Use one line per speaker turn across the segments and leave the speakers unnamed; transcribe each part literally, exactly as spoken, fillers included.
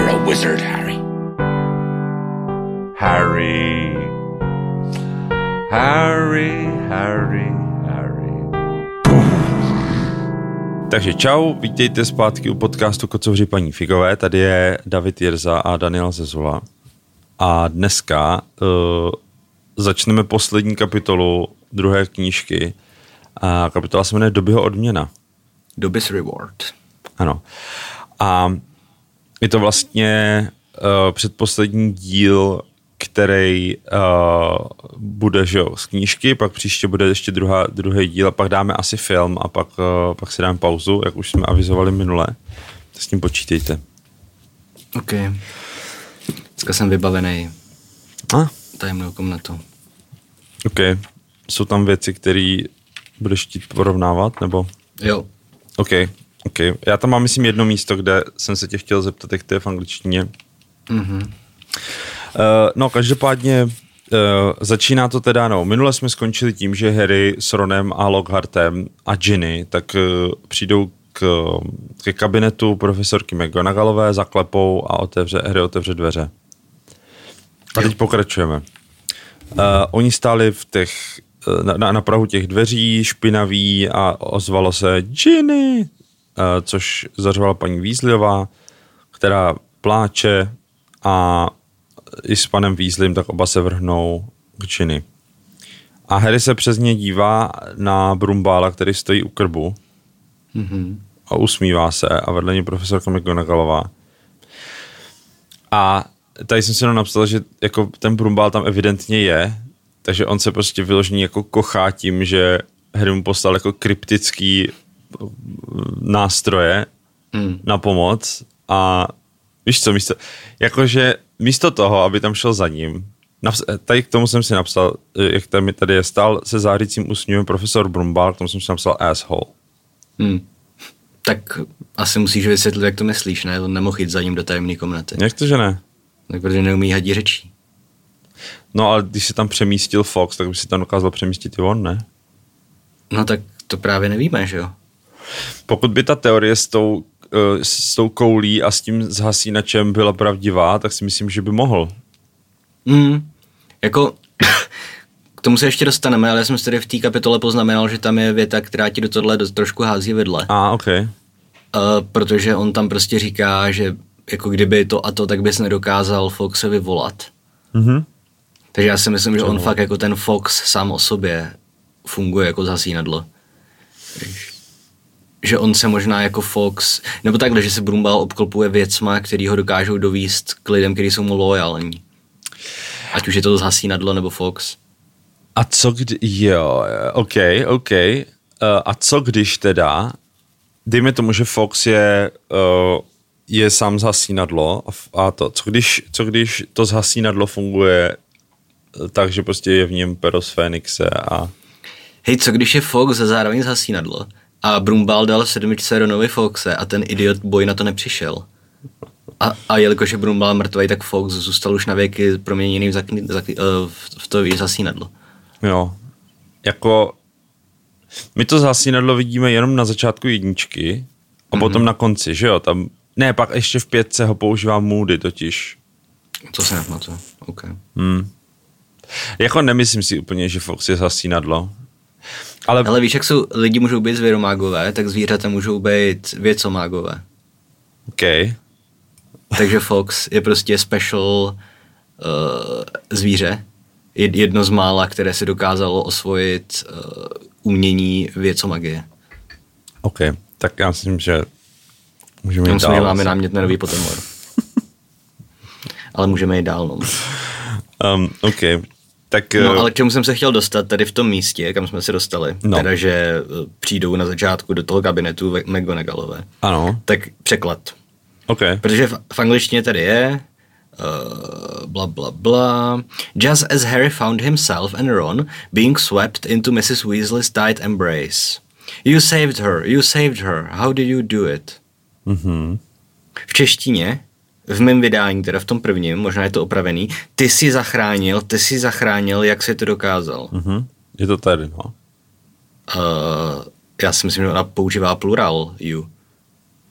You're a wizard, Harry.
Harry. Harry, Harry, Harry. Takže čau, vítejte zpátky u podcastu Kocovři paní Figové. Tady je David Jirza a Daniel Zezula. A dneska uh, začneme poslední kapitolu druhé knížky. A kapitola se jmenuje Dobbyho odměna.
Dobby's Reward.
Ano. A je to vlastně uh, předposlední díl, který uh, bude, že jo, z knížky, pak příště bude ještě druhá, druhý díl a pak dáme asi film a pak, uh, pak si dáme pauzu, jak už jsme avizovali minule. S tím počítejte.
OK. Dneska jsem vybavený
A?
tajemnou komnatu.
OK. Jsou tam věci, které budeš chtít porovnávat, nebo?
Jo.
OK. OK. Já tam mám, myslím, jedno místo, kde jsem se tě chtěl zeptat, jak to je v angličtině.
Mhm.
Uh, no, každopádně uh, začíná to teda, no, minule jsme skončili tím, že Harry s Ronem a Lockhartem a Ginny tak uh, přijdou k, ke kabinetu profesorky McGonagallové, zaklepou a otevře, Harry otevře dveře. A teď pokračujeme. Uh, oni stáli v těch, uh, na, na prahu těch dveří, špinaví a ozvalo se Ginny, uh, což zařvala paní Weasleyová, která pláče a i s panem Weasleym, tak oba se vrhnou k Ginny. A Harry se přes ně dívá na Brumbála, který stojí u krbu mm-hmm. a usmívá se a vedle něj profesorka McGonagallová. A tady jsem si jenom napsal, že jako ten Brumbál tam evidentně je, takže on se prostě vyloženě jako kochá tím, že Harry mu poslal jako kryptický nástroje mm. na pomoc a víš co, místo, jakože místo toho, aby tam šel za ním, naps- tady k tomu jsem si napsal, jak tady, tady je, stál se zářícím úsměvem profesor Brumbál, k tomu jsem si napsal asshole.
Hmm. Tak asi musíš vysvětlit, jak to myslíš, ne? On nemohl jít za ním do tajemné komnaty.
Jak to, že ne?
Tak protože neumí hadí řečí.
No ale když se tam přemístil Fox, tak by si tam dokázal přemístit i on, ne?
No tak to právě nevíme, že jo?
Pokud by ta teorie s tou s tou koulí a s tím zhasínačem byla pravdivá, tak si myslím, že by mohl.
Mm, jako, k tomu se ještě dostaneme, ale já jsem si tady v té kapitole poznamenal, že tam je věta, která ti do tohle do, trošku hází vidle.
A, ah, ok. Uh,
protože on tam prostě říká, že jako kdyby to a to, tak bys nedokázal Foxe vyvolat.
Mhm.
Takže já si myslím, že on fakt jako ten Fox sám o sobě funguje jako zhasínadlo. Že on se možná jako Fox, nebo takhle, že se Brumbál obklopuje věcma, který ho dokážou dovíst k lidem, kteří jsou mu loajální. Ať už je to zhasínadlo nebo Fox.
A co kdy, jo, ok, ok. Uh, a co když teda, dejme tomu, že Fox je, uh, je sám zhasínadlo a to, co když, co když to zhasínadlo funguje tak, že prostě je v něm pero z Fénixe a...
Hej, co když je Fox a zároveň zhasínadlo? A Brumbál dal v sedmičce Ronovi Foxe a ten idiot boj na to nepřišel. A, a jelikož je Brumbál mrtvej, tak Fox zůstal už na věky proměněný v, zakni, zak, uh, v to zhasínadlo.
Jo. Jako my to zhasínadlo vidíme jenom na začátku jedničky a mm-hmm. potom na konci, že jo? Tam, ne, pak ještě v pětce ho používá Moody totiž.
To se nepamatuji. OK.
Hmm. Jako nemyslím si úplně, že Fox je zhasínadlo. Ale...
Ale víš, jak jsou, lidi můžou být zvěromágové, tak zvířata můžou být věcomágové.
OK.
Takže Fox je prostě special uh, zvíře. Jedno z mála, které si dokázalo osvojit uh, umění věcomagie.
OK, tak já myslím, že můžeme jít
dál.
dál.
Máme námět na nový Pottermore. Ale můžeme jít dál, no.
Um, OK. Tak,
no, ale k čemu jsem se chtěl dostat tady v tom místě, kam jsme se dostali,
no.
teda, že přijdou na začátku do toho kabinetu McGonagallové.
Ano.
Tak překlad.
OK.
Protože v, v angličtině tady je uh, bla bla bla. Just as Harry found himself and Ron being swept into missus Weasley's tight embrace. You saved her, you saved her. How did you do it?
Mhm.
V češtině v mém vydání, teda v tom prvním, možná je to opravený, ty jsi zachránil, ty jsi zachránil, jak jsi to dokázal.
Mm-hmm. Je to tady, no.
Uh, já si myslím, že ona používá plural you.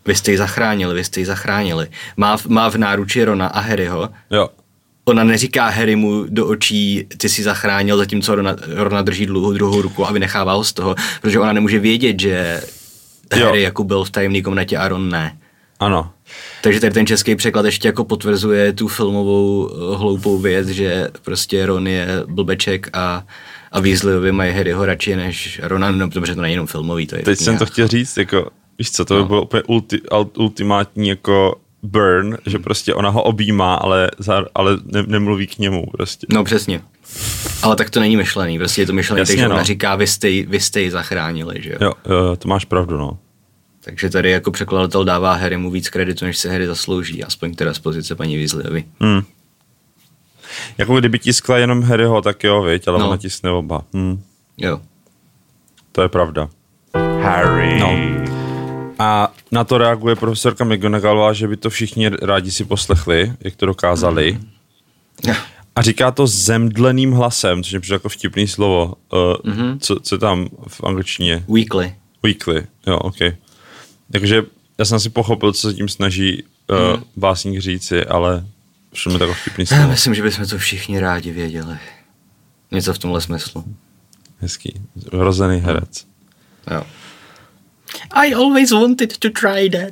vy jste ji zachránili, vy jste ji zachránili. Má, má v náruči Rona a Harryho.
Jo.
Ona neříká Harrymu do očí, ty jsi zachránil, zatímco Rona, Rona drží dlouhou druhou ruku a vynechává ho z toho, protože ona nemůže vědět, že Harry jako byl v tajemné komnatě a Ron ne.
Ano.
Takže tady ten český překlad ještě jako potvrzuje tu filmovou hloupou věc, že prostě Ron je blbeček a, a Weasleyovi mají Harryho radši než Rona, no dobře, to není jenom filmový. To je
Teď jsem to chtěl říct, jako, víš co, to by no. bylo úplně ulti, ultimátní jako burn, že prostě ona ho objímá, ale, ale ne, nemluví k němu prostě.
No přesně. Ale tak to není myšlený, prostě je to myšlený,
Jasně,
takže
no.
ona říká, vy jste, vy jste ji zachránili, že jo?
Jo, jo, to máš pravdu, no.
Takže tady jako překladatel dává Harrymu víc kreditu, než se Harry zaslouží, aspoň teda z pozice paní Weasleyovi.
Hmm. Jako kdyby tiskla jenom Harryho, tak jo, viď, ale
no.
ona tiskne oba. Hmm.
Jo.
To je pravda. Harry. No. A na to reaguje profesorka McGonagallová, že by to všichni rádi si poslechli, jak to dokázali.
Mm.
A říká to zemdleným hlasem, což je přijde jako vtipný slovo. Uh, mm-hmm. co, co tam v angličtině?
Weekly.
Weekly, jo, ok. Takže já jsem si pochopil, co se tím snaží uh, mm. básník říci, ale všel mi takový vtipný slovo.
Já myslím, že bychom to všichni rádi věděli. Něco v tomhle smyslu.
Hezký. Hrozený herec.
Jo. I always wanted to try that.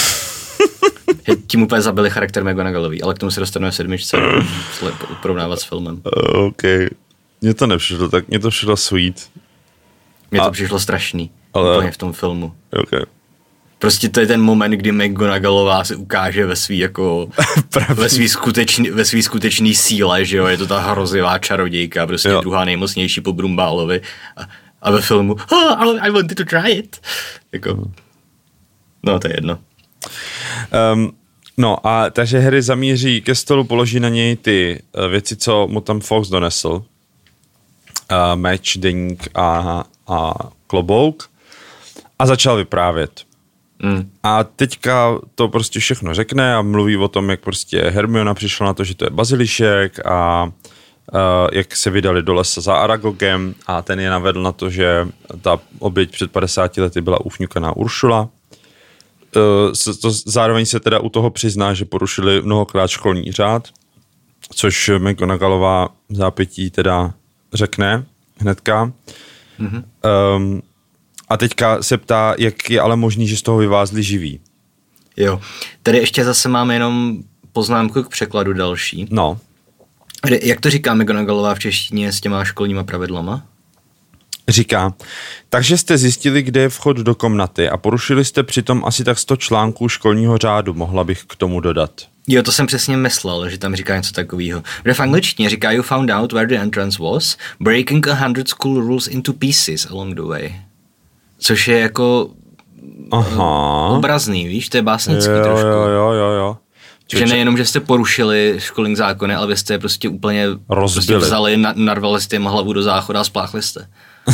Tím úplně zabili charakter McGonagallový, ale k tomu se dostaneme v sedmičce porovnávat s filmem.
Uh, OK. Mně to nepřišlo, tak mně to přišlo sweet.
Mně to A... přišlo strašný. Ale... Úplně v tom filmu.
OK.
Prostě to je ten moment, kdy McGonagallová se ukáže ve svý jako ve svý skutečný, ve svý skutečný síle, že jo, je to ta hrozivá čarodějka, prostě jo. druhá nejmocnější po Brumbálovi a, a ve filmu oh, I wanted to try it. Jako, no to je jedno.
Um, no a takže Harry zamíří ke stolu, položí na něj ty uh, věci, co mu tam Fawkes donesl. Uh, meč, deník a, a klobouk a začal vyprávět. Mm. A teďka to prostě všechno řekne a mluví o tom, jak prostě Hermiona přišla na to, že to je bazilišek a uh, jak se vydali do lesa za Aragogem a ten je navedl na to, že ta oběť před padesáti lety byla ufňukaná Uršula. Uh, to, zároveň se teda u toho přizná, že porušili mnohokrát školní řád, což McGonagallová v zápětí teda řekne hnedka. Mm-hmm. Um, A teďka se ptá, jak je ale možný, že z toho vyvázli živí.
Jo. Tady ještě zase máme jenom poznámku k překladu další.
No.
Jak to říká McGonagallová v češtině s těma školníma pravidlama?
Říká, takže jste zjistili, kde je vchod do komnaty a porušili jste přitom asi tak sto článků školního řádu, mohla bych k tomu dodat.
Jo, to jsem přesně myslel, že tam říká něco takového. Protože v angličtině říká you found out where the entrance was, breaking a hundred school rules into pieces along the way. Což je jako Aha. obrazný, víš, to je básnický
jo,
trošku.
Jo, jo, jo, jo.
Že nejenom, že jste porušili školní zákony, ale vy jste prostě úplně prostě vzali, na, narvali jste jim hlavu do záchoda a spláchli jste.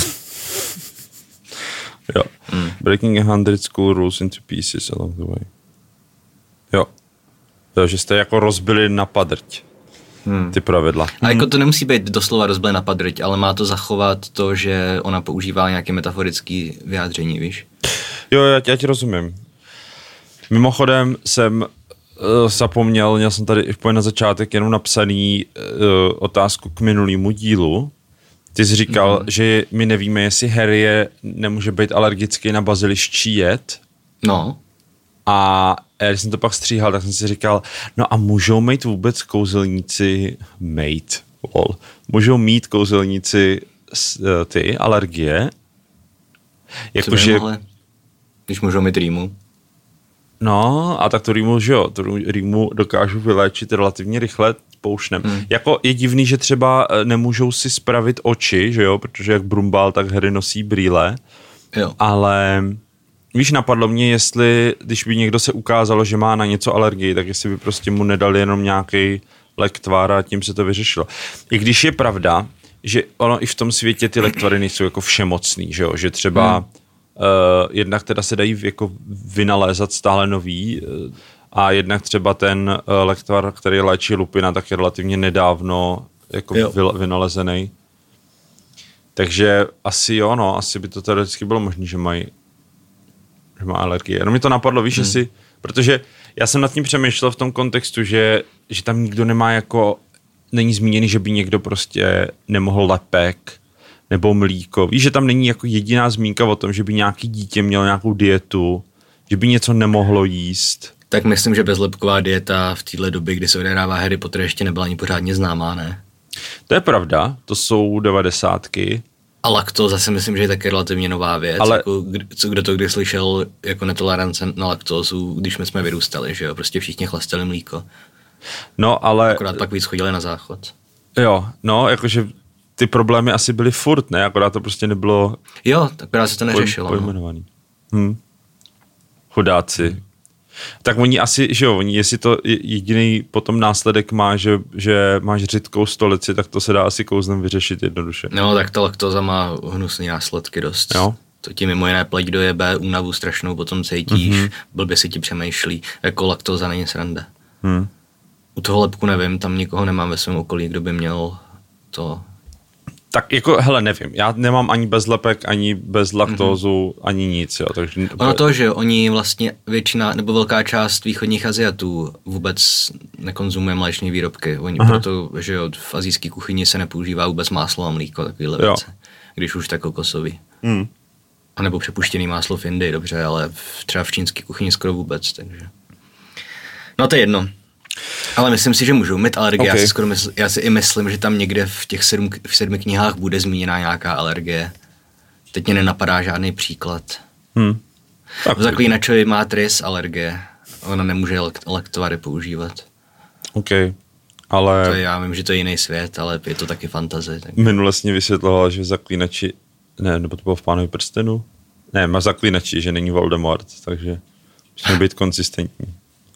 Jo. Hmm. Breaking a hundred school rules into pieces along the way. Jo. Jo, že jste jako rozbili na padrť. Hmm. Ty pravidla.
A jako to nemusí být doslova rozbili na padrť, ale má to zachovat to, že ona používá nějaké metaforické vyjádření, víš?
Jo, já tě, já tě rozumím. Mimochodem jsem uh, zapomněl, měl jsem tady úplně na začátek jenom napsaný uh, otázku k minulýmu dílu. Ty jsi říkal, mm. že my nevíme, jestli Harry je, nemůže být alergický na baziliščí jed.
No.
A když jsem to pak stříhal, tak jsem si říkal, no a můžou mít vůbec kouzelníci, mate, lol, můžou mít kouzelníci ty alergie?
Jakože... Když můžou mít rýmu.
No, a tak to rýmu, že jo, to rýmu dokážu vyléčit relativně rychle poušnem. Hmm. Jako je divný, že třeba nemůžou si spravit oči, že jo, protože jak Brumbál, tak Harry nosí brýle,
jo.
Ale... Víš, napadlo mě, jestli, když by někdo se ukázalo, že má na něco alergii, tak jestli by prostě mu nedali jenom nějaký lektvár a tím se to vyřešilo. I když je pravda, že ono i v tom světě ty lektvary nejsou jako všemocný, že jo? Že třeba hmm. uh, jednak teda se dají jako vynalézat stále nový uh, a jednak třeba ten uh, lektvar, který léčí lupina, tak je relativně nedávno jako vy, vynalezený. Takže asi jo, no, asi by to teoreticky bylo možné, že mají že má alergie. No mi to napadlo, víš, hmm. jestli, protože já jsem nad tím přemýšlel v tom kontextu, že, že tam nikdo nemá jako, není zmíněný, že by někdo prostě nemohl lepek nebo mlíko. Víš, že tam není jako jediná zmínka o tom, že by nějaký dítě mělo nějakou dietu, že by něco nemohlo jíst.
Tak myslím, že bezlepková dieta v téhle době, kdy se odehrává Harry Potter, ještě nebyla ani pořádně známá, ne?
To je pravda, to jsou devadesátky.
A laktóza si myslím, že je taky relativně nová věc.
Ale...
Jako, co, kdo to kdy slyšel jako netolerance na laktózu, když my jsme vyrůstali, že jo? Prostě všichni chlastali mlíko.
No, ale...
Akorát pak víc chodili na záchod.
Jo, no, jakože ty problémy asi byly furt, ne? Akorát to prostě nebylo...
Jo, akorát se to neřešilo.
Pojmenovaný. No. Hm. Chudáci. Hmm. Tak oni asi, že jo, oni, jestli to jediný potom následek má, že, že máš řidkou stolici, tak to se dá asi kouzlem vyřešit jednoduše.
No, tak ta laktóza má hnusný následky dost.
Jo.
To ti mimo jiné pleť dojebe, únavu strašnou potom cítíš, mm-hmm. blbě si ti přemýšlí, jako laktóza není sranda. Hmm. U toho lepku nevím, tam nikoho nemám ve svém okolí, kdo by měl to...
Tak jako, hele, nevím, já nemám ani bezlepek, ani bez laktózu, mm-hmm. ani nic, jo, takže...
Ono to, že oni vlastně většina, nebo velká část východních Aziatů vůbec nekonzumuje mléčné výrobky, oni Aha. proto, že jo, v asijské kuchyni se nepoužívá vůbec máslo a mlíko, takovýhle věci, když už tak kokosový. Mm. A nebo přepuštěný máslo v Indii, dobře, ale v, třeba v čínské kuchyni skoro vůbec, takže... No to je jedno. Ale myslím si, že můžou mít alergie. Okay. Já, si skoro mysl, já si i myslím, že tam někde v těch sedm, v sedmi knihách bude zmíněná nějaká alergie. Teď mě nenapadá žádný příklad. Hmm. V Zaklínačovi má Tris alergie. Ona nemůže lektovary používat.
OK, ale...
To je, já vím, že to je jiný svět, ale je to taky fantazie. Tak...
Minule jsi mě vysvětloval, že v Zaklínači... Ne, nebo to bylo v Pánovi prstenu? Ne, má Zaklínači, že není Voldemort, takže musíme být konzistentní.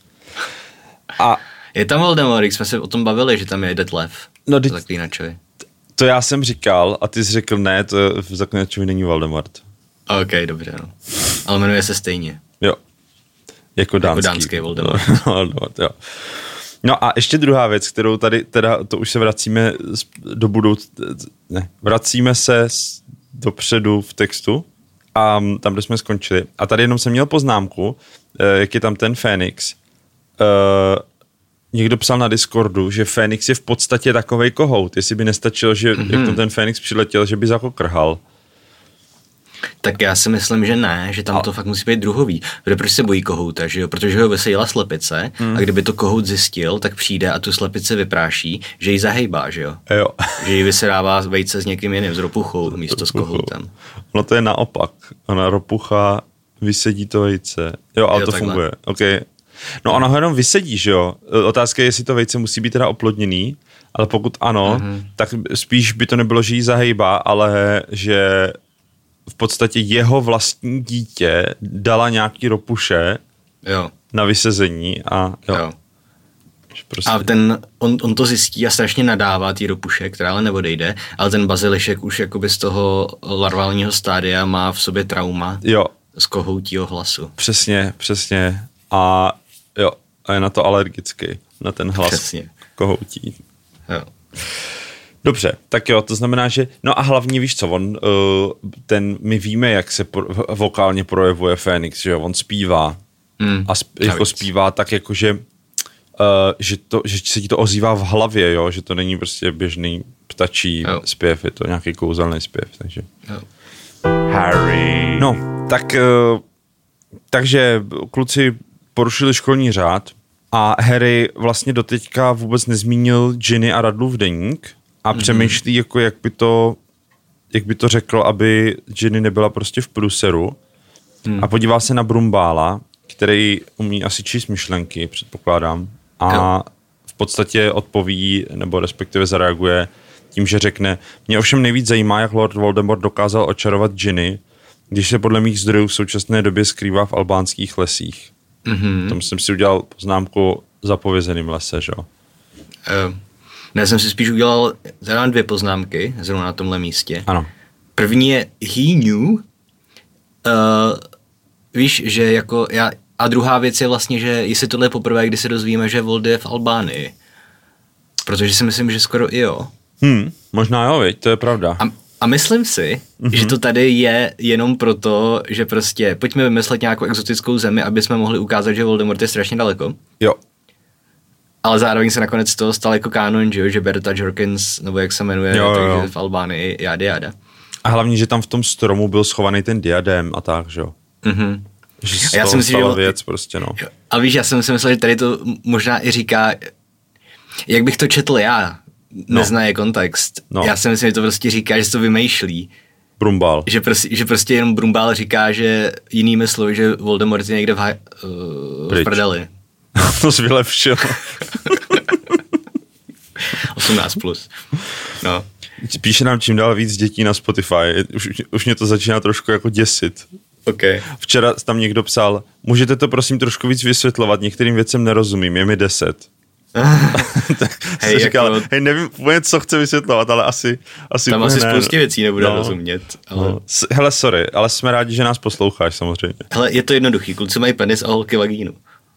A
je tam Voldemort, jak jsme se o tom bavili, že tam je Detlef
no,
v Zaklínačovi.
To já jsem říkal a ty jsi řekl ne, to v Zaklínačovi není Voldemort.
Ok, dobře, no. Ale jmenuje se stejně.
Jo. Jako dánský.
Jako dánský Voldemort.
No, Voldemort, jo. No a ještě druhá věc, kterou tady, teda to už se vracíme do budouc... Ne, vracíme se dopředu v textu a tam, kde jsme skončili. A tady jenom jsem měl poznámku, jak je tam ten Fénix. Uh, někdo psal na Discordu, že Fénix je v podstatě takovej kohout. Jestli by nestačilo, že mm-hmm. jak tam ten Fénix přiletěl, že by jako krhal.
Tak já si myslím, že ne, že tam a... to fakt musí být druhový. Protože proč se bojí kohouta, že jo? Protože ho vysejila slepice mm. a kdyby to kohout zjistil, tak přijde a tu slepici vypráší, že ji zahejbá, že jo?
jo.
Že ji vysedává vejce s někým jiným, s ropuchou místo s kohoutem.
No to je naopak. Ona ropucha vysedí to vejce. Jo, ale jo, to takhle. Funguje. Okay. No ona ho jenom vysedí, že jo? Otázka je, jestli to vejce musí být teda oplodněný, ale pokud ano, mm-hmm. tak spíš by to nebylo, že jí zahejbá, ale že v podstatě jeho vlastní dítě dala nějaký ropuše
jo.
na vysezení a jo.
jo.
Prostě...
A ten, on, on to zjistí a strašně nadává tý ropuše, která ale neodejde, ale ten bazilišek už jakoby z toho larválního stádia má v sobě trauma
jo.
z kohoutího hlasu.
Přesně, přesně. A jo, a je na to alergický, na ten hlas
přesně.
kohoutí.
Jo.
Dobře, tak jo, to znamená, že, no a hlavně víš co, on, ten, my víme, jak se pro, vokálně projevuje Fénix, že on zpívá mm, a sp, jako zpívá tak jako, že, uh, že, to, že se ti to ozývá v hlavě, jo, že to není prostě běžný ptačí jo. zpěv, je to nějaký kouzelný zpěv, takže.
Jo.
Harry. No, tak, uh, takže kluci porušili školní řád a Harry vlastně doteďka vůbec nezmínil Ginny a Radlův deník, a mm-hmm. přemýšlí, jako jak by to, jak by to řekl, aby Ginny nebyla prostě v průseru. Mm. A podívá se na Brumbála, který umí asi číst myšlenky, předpokládám. A jo. v podstatě odpoví, nebo respektive zareaguje tím, že řekne, mě ovšem nejvíc zajímá, jak Lord Voldemort dokázal očarovat Ginny, když se podle mých zdrojů v současné době skrývá v albánských lesích. Mm-hmm. Tam jsem si udělal poznámku zapovězeným lese, že jo?
Uh. Já jsem si spíš udělal teda dvě poznámky zrovna na tomhle místě.
Ano.
První je he knew. Uh, víš, že jako já, a druhá věc je vlastně, že jestli tohle je poprvé, kdy se dozvíme, že Vold je v Albánii. Protože si myslím, že skoro i jo.
Hmm, možná jo, viď, to je pravda.
A A myslím si, mm-hmm. že to tady je jenom proto, že prostě pojďme vymyslet nějakou exotickou zemi, aby jsme mohli ukázat, že Voldemort je strašně daleko.
Jo.
Ale zároveň se nakonec z toho stal jako kánon, že, jo? Že Berta Jorkins, nebo jak se jmenuje,
jo,
takže
jo.
v Albánii, jády, jáda.
A hlavně, že tam v tom stromu byl schovaný ten diadém a tak, že jo.
Mm-hmm.
Že se
já
toho
si myslím,
stala
že...
věc prostě, no.
A víš, já jsem si myslel, že tady to možná i říká, jak bych to četl já, neznaje no. kontext. No. Já si myslím, že to prostě říká, že to vymýšlí.
Brumbál.
Že prostě, že prostě jenom Brumbál říká, že jinými slovy, že Voldemort je někde v, haj, uh, v prdeli.
To jsi vylepšil.
osmnáct plus. No.
Píše nám čím dál víc dětí na Spotify. Už, už mě to začíná trošku jako děsit.
Okay.
Včera tam někdo psal, můžete to prosím trošku víc vysvětlovat, některým věcem nerozumím, je mi deset. Tak hej, říkal, jako... hej, nevím úplně, co chce vysvětlovat, ale asi... asi
tam asi
ne.
spoustě věcí nebude
no. rozumět.
Ale...
No. Hele, sorry, ale jsme rádi, že nás posloucháš samozřejmě.
Hele, je to jednoduchý, kluci mají penis a holky vagínu.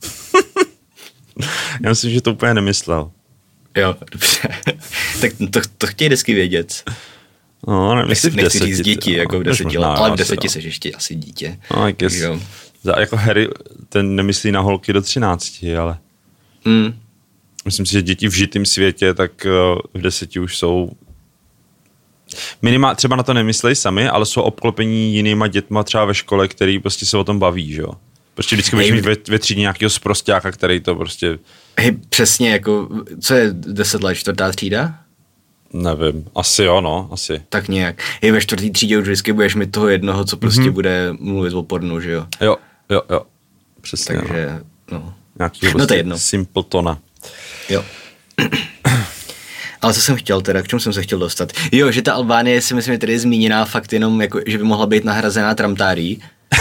Já myslím, že to úplně nemyslel.
Jo, dobře. Tak to, to chtějí vždycky vědět.
No, nevím,
nechci,
v
nechci
deseti,
říct děti,
no,
jako v deseti,
možná,
ale v
asi,
deseti
no.
seš ještě asi dítě.
No, guess, za, jako Harry, ten nemyslí na holky do třinácti, ale
mm.
myslím si, že děti v žitém světě, tak v deseti už jsou minimálně, třeba na to nemyslejí sami, ale jsou obklopení jinýma dětma třeba ve škole, který prostě se o tom baví, že jo. Prostě vždycky budeš mít ve, ve třídě nějakého sprosťáka, který to prostě...
Hej, přesně, jako, co je deset let, čtvrtá třída?
Nevím, asi jo, no, asi.
Tak nějak. Hej, ve čtvrtý třídě už vždycky budeš mít toho jednoho, co prostě mm-hmm. bude mluvit o pornu, že jo?
Jo, jo, jo, přesně.
Takže, no. no.
Nějaký prostě
no to je jedno.
Simpletona.
Jo. Ale co jsem chtěl teda, k čemu jsem se chtěl dostat? Jo, že ta Albánie si myslím, že tady je zmíněná fakt jenom, jako, že by mohla být nahrazená Tramtárí.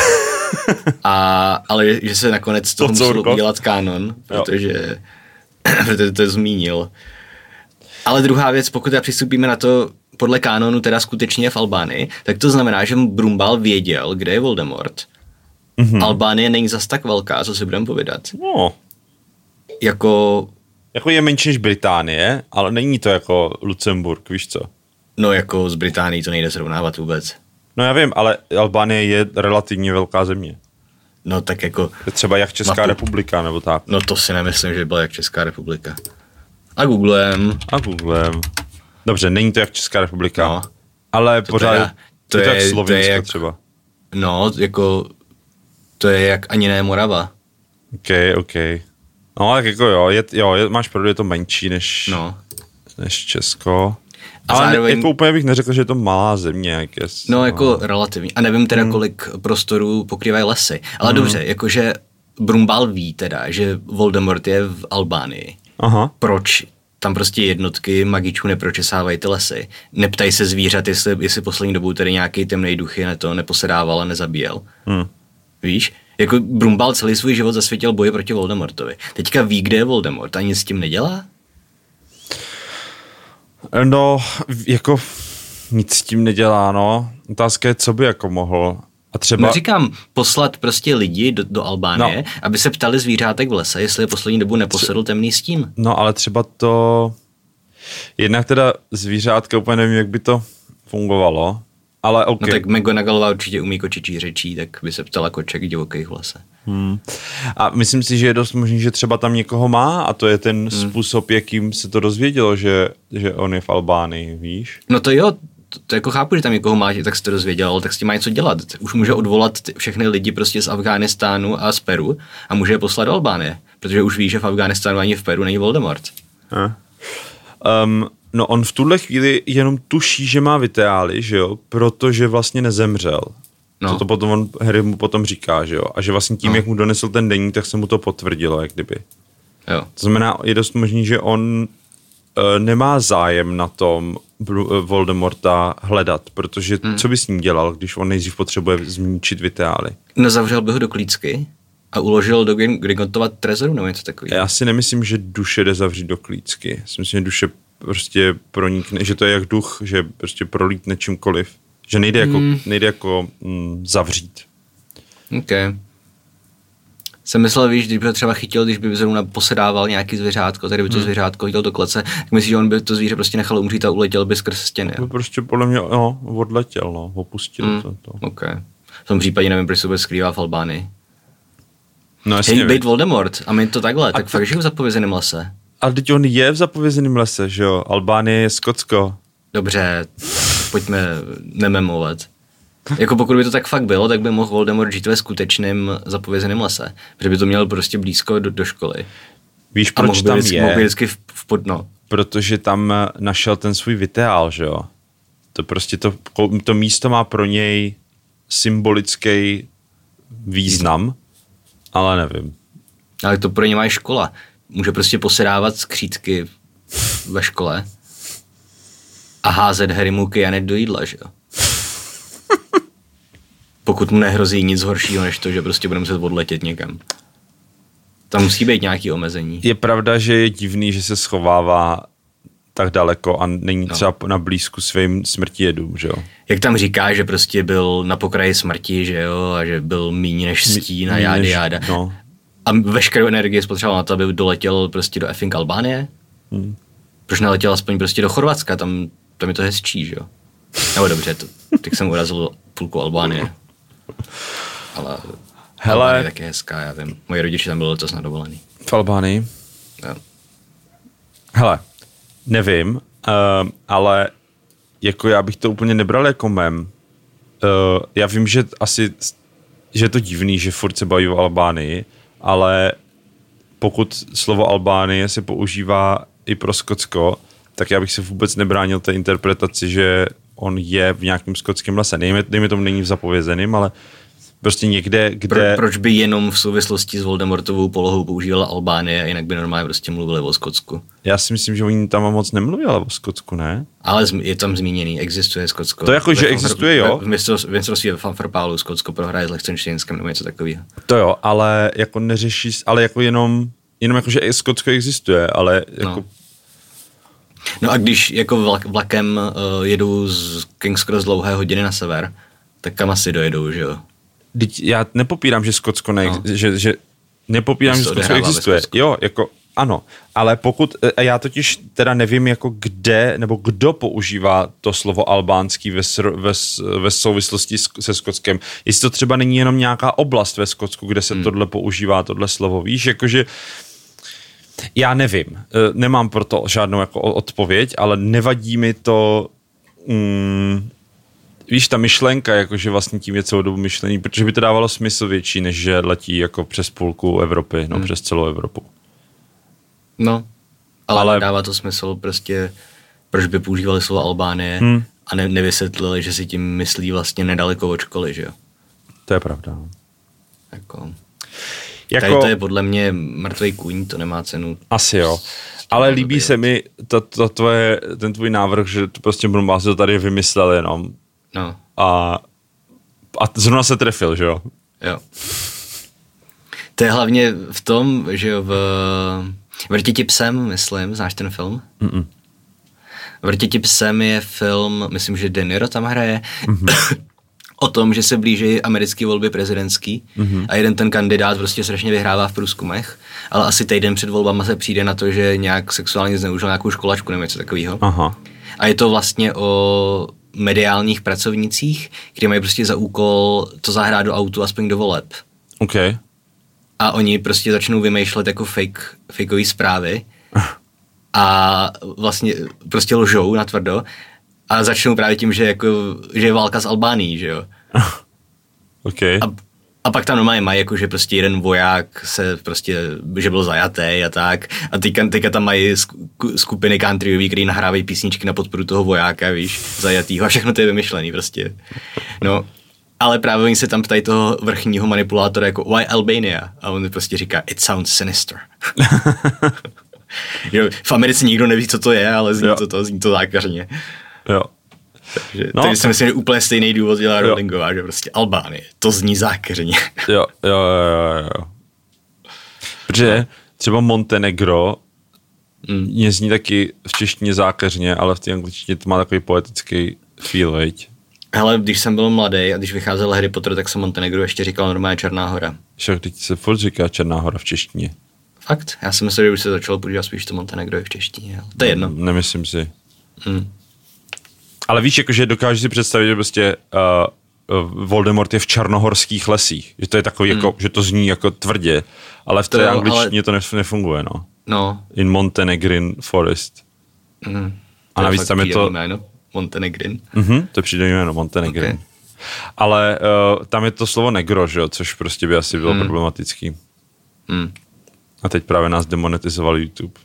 A, ale že se nakonec toho musel udělat kánon, protože, protože to zmínil. Ale druhá věc, pokud teda přistupíme na to podle kánonu teda skutečně v Albánii, tak to znamená, že Brumbál věděl, kde je Voldemort. Mm-hmm. Albánie není zas tak velká, co si budeme povědat.
No.
Jako...
Jako je menší než Británie, ale není to jako Lucemburk, víš co?
No jako z Británií to nejde srovnávat vůbec.
No já vím, ale Albánie je relativně velká země.
No tak jako...
Je třeba jak Česká
mapu.
republika, nebo tak.
No to si nemyslím, že byla jak Česká republika. A googlem.
A googlem. Dobře, není to jak Česká republika,
no.
ale
to
pořád
teda, to
je to
je,
jak Slovinsko
to je jak,
třeba.
No, jako to je jak ani ne Morava.
Ok, ok. No, tak jako jo, je, jo je, máš pravdu, je to menší než,
no.
než Česko.
A
ale
zároveň...
jako úplně bych neřekl, že je to malá země. Jak je,
no, no, jako relativně. A nevím teda, hmm. kolik prostorů pokrývají lesy. Ale hmm. dobře, jakože Brumbál ví teda, že Voldemort je v Albánii.
Aha.
Proč tam prostě jednotky magičů nepročesávají ty lesy? Neptají se zvířat, jestli, jestli poslední dobou tady nějaký temnej duch je to neposedával a nezabíjel. Hmm. Víš? Jako Brumbál celý svůj život zasvětil boji proti Voldemortovi. Teďka ví, kde je Voldemort a nic s tím nedělá?
No, jako nic s tím nedělá, no. Otázka je, co by jako mohl. A třeba...
No říkám, poslat prostě lidi do, do Albánie, no. aby se ptali zvířátek v lese, jestli je poslední dobu neposedl temný stín.
No, ale třeba to... Jednak teda zvířátka, úplně nevím, jak by to fungovalo, ale ok.
No tak McGonagallová určitě umí kočičí řečí, tak by se ptala koček divokých v lese.
Hmm. A myslím si, že je dost možný, že třeba tam někoho má a to je ten hmm. způsob, jakým se to dozvědělo, že, že on je v Albánii, víš?
No to jo, to, to jako chápu, že tam někoho má, tak se to dozvěděl, ale tak s tím má něco dělat. Už může odvolat všechny lidi prostě z Afghánistánu a z Peru a může je poslat do Albánie, protože už ví, že v Afghánistánu ani v Peru není Voldemort.
Hmm. Um, no on v tuhle chvíli jenom tuší, že má vitály, že jo, protože vlastně nezemřel. No. To, to potom on, Harry mu potom říká, že jo, a že vlastně tím, no. jak mu donesl ten deník, tak se mu to potvrdilo, jak kdyby.
Jo.
To znamená, je dost možný, že on e, nemá zájem na tom Bru- Voldemorta hledat, protože hmm. co by s ním dělal, když on nejdřív potřebuje zničit vitály?
No zavřel by ho do klícky a uložil do Gringottova trezoru nebo něco takového.
Já si nemyslím, že duše jde zavřít do klícky. Já si myslím, že duše prostě pronikne, že to je jak duch, že prostě prolítne čímkoliv. Že nejde jako, hmm. nejde jako mm, zavřít.
OK. Jsem myslel, víš, když by to třeba chytil, když by zrovna posedával nějaký zvěřátko, tady by to hmm. zvěřátko chytil do klece, tak myslíš, že on by to zvíře prostě nechal umřít a uletěl by skrz stěny.
To prostě podle mě, no, odletěl, no, opustil hmm. to. to.
Ok. V tom případě nevím, proč se bude skrývá v Albánii.
No jasně.
Hej, bejt Voldemort a my to takhle, a tak to... fakt žiju v zapovězeném lese.
Ale teď on je v zapovězeném lese, že jo? Albánie je Skotsko.
Dobře, pojďme nememovat. Jako pokud by to tak fakt bylo, tak by mohl Voldemort žít ve skutečném zapovězeném lese. Protože by to měl prostě blízko do, do školy.
Víš, proč tam
vždycky,
je?
Mohl by vždycky v, v podno.
Protože tam našel ten svůj videál, že jo? To prostě to, to místo má pro něj symbolický význam, ale nevím.
Ale to pro ně má i škola. Může prostě posedávat skřítky ve škole a házet Harrymu kyjanet do jídla, že jo? Pokud mu nehrozí nic horšího, než to, že prostě bude muset odletět někam. Tam musí být nějaké omezení.
Je pravda, že je divný, že se schovává tak daleko a není no. třeba na blízku svým smrtijedům, že jo?
Jak tam říká, že prostě byl na pokraji smrti, že jo, a že byl míň než stín a jády jáda. No. A veškerou energii spotřeboval na to, aby doletěl prostě do effing Albánie? Hmm. Proč neletěl aspoň prostě do Chorvatska? Tam, tam je to hezčí, že jo? Nebo dobře, to, teď jsem urazil půlku Albánie. Ale
hele,
Albánie je taky hezká, já vím. Moji rodiče tam byli letos na dovolený.
V Albánii?
Jo.
Hele, nevím, uh, ale jako já bych to úplně nebral jako mem. Uh, já vím, že asi, že je to divný, že furt se baví o Albánii, ale pokud slovo Albánie se používá i pro Skotsko, tak já bych se vůbec nebránil té interpretaci, že on je v nějakém skotském lese. Dejme, dejme tomu není v zapovězeným, ale prostě někde, kde...
Pro, proč by jenom v souvislosti s Voldemortovou polohou používala Albánie a jinak by normálně prostě mluvili o Skotsku?
Já si myslím, že oni tam moc nemluví, ale o Skotsku, ne?
Ale je tam zmíněný, existuje Skotsko.
To jako, že existuje, jo?
V mistrovství ve Fanfarpálu Skotsko prohraje s Lichtenštejnskem nebo něco takového.
To jo, ale jako neřeší, ale jako jenom, jenom jako, že Skotsko existuje, ale jako...
No. No a když jako vlak, vlakem uh, jedou z King's Cross dlouhé hodiny na sever, tak kam asi dojedou, že jo?
Já nepopírám, že Skotsko ne, no. že, že nepopírám, že Skotsko existuje. Jo, jako ano, ale pokud, já totiž teda nevím, jako kde, nebo kdo používá to slovo albánský ve, ve, ve souvislosti se Skotskem. Jestli to třeba není jenom nějaká oblast ve Skotsku, kde se hmm. tohle používá, tohle slovo, víš, jakože já nevím, nemám pro to žádnou jako odpověď, ale nevadí mi to, mm, víš, ta myšlenka, jakože vlastně tím je celou dobu myšlení, protože by to dávalo smysl větší, než že letí jako přes půlku Evropy, no hmm. přes celou Evropu.
No, ale, ale dává to smysl prostě, proč by používali slovo Albánie hmm. a ne, nevysvětlili, že si tím myslí vlastně nedaleko od školy, že jo?
To je pravda.
Jako...
Jako,
tady to je podle mě mrtvej kůň, to nemá cenu.
Asi jo. Ale líbí se mi to, to tvoje, ten tvůj návrh, že to prostě Brumbáci to tady vymyslel jenom.
No.
A, a zrovna se trefil, že jo?
Jo. To je hlavně v tom, že jo, v Vrtěti psem, myslím, znáš ten film? Mm-mm. Vrtěti psem je film, myslím, že De Niro tam hraje, mm-hmm. o tom, že se blíží americké volby prezidentský mm-hmm. a jeden ten kandidát prostě strašně vyhrává v průzkumech, ale asi týden před volbama se přijde na to, že nějak sexuálně zneužil nějakou školačku nebo něco takového. Aha. A je to vlastně o mediálních pracovnicích, kteří mají prostě za úkol to zahrát do autu aspoň do voleb.
Okay.
A oni prostě začnou vymýšlet jako fake, fakeový zprávy a vlastně prostě lžou natvrdo a začnou právě tím, že, jako, že je válka s Albánií, že jo.
Okay.
A, a pak tam normálně mají, jako, že prostě jeden voják se prostě, že byl zajatý a tak. A teďka, teďka tam mají skupiny countryový, který nahrávají písničky na podporu toho vojáka, víš, zajatýho a všechno to je vymyšlený prostě. No, ale právě oni se tam ptají toho vrchního manipulátora jako why Albania? A on prostě říká it sounds sinister. Jo, v Americe nikdo neví, co to je, ale zní to, to, zní to zákařně.
Jo.
Takže no, tady si myslím, že úplně stejný důvod dělá Rowlingová, že prostě Albánie, to zní zákeřně.
Jo, jo, jo, jo. Protože no. třeba Montenegro mm. mě zní taky v češtině zákeřně, ale v té angličtině to má takový poetický feel, veď?
Hele, když jsem byl mladý a když vycházel Harry Potter, tak jsem Montenegro ještě říkal normálně Černá hora.
Však teď se furt říká Černá hora v češtině.
Fakt? Já si myslím, že už se začalo používat spíš to Montenegro i v češtině. To je jedno.
No, nemyslím si.
Hmm.
Ale víš, jakože dokážeš si představit, že prostě uh, uh, Voldemort je v černohorských lesích. Že to je takový, hmm. jako, že to zní jako tvrdě. Ale v té angličtině ale... to nefunguje, no.
No.
In Montenegrin Forest.
Hmm.
A navíc tam je to...
Jméno. Montenegrin.
Mhm, to přijde jméno, Montenegrin. Okay. Ale uh, tam je to slovo negro, že jo, což prostě by asi bylo hmm. problematický.
Hmm.
A teď právě nás demonetizoval YouTube.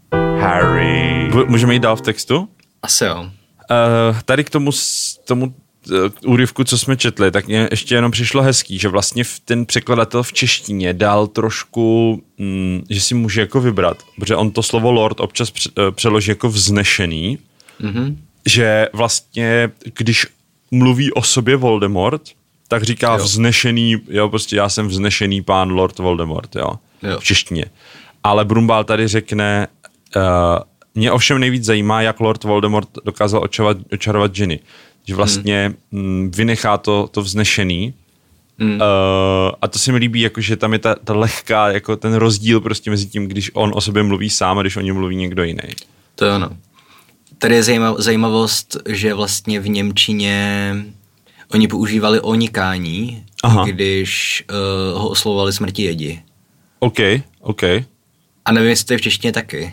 Harry. Můžeme jít dál v textu?
Asi jo.
Uh, tady k tomu, tomu uh, úryvku, co jsme četli, tak mě ještě jenom přišlo hezký, že vlastně ten překladatel v češtině dal trošku, mm, že si může jako vybrat, protože on to slovo lord občas pře- uh, přeloží jako vznešený, mm-hmm. že vlastně, když mluví o sobě Voldemort, tak říká jo. vznešený, jo, prostě já jsem vznešený pán Lord Voldemort, jo, jo. v češtině. Ale Brumbál tady řekne, uh, mě ovšem nejvíc zajímá, jak Lord Voldemort dokázal očarovat, očarovat džiny. Že vlastně hmm. vynechá to, to vznešený. Hmm. Uh, a to se mi líbí, jako, že tam je ta, ta lehká, jako ten rozdíl prostě mezi tím, když on o sobě mluví sám a když o něm mluví někdo jiný.
To je ono. Tady je zajímav, zajímavost, že vlastně v němčině oni používali onikání, Aha. když uh, ho oslovovali smrti jedi. OK,
OK.
A nevím, jestli to je v češtině taky.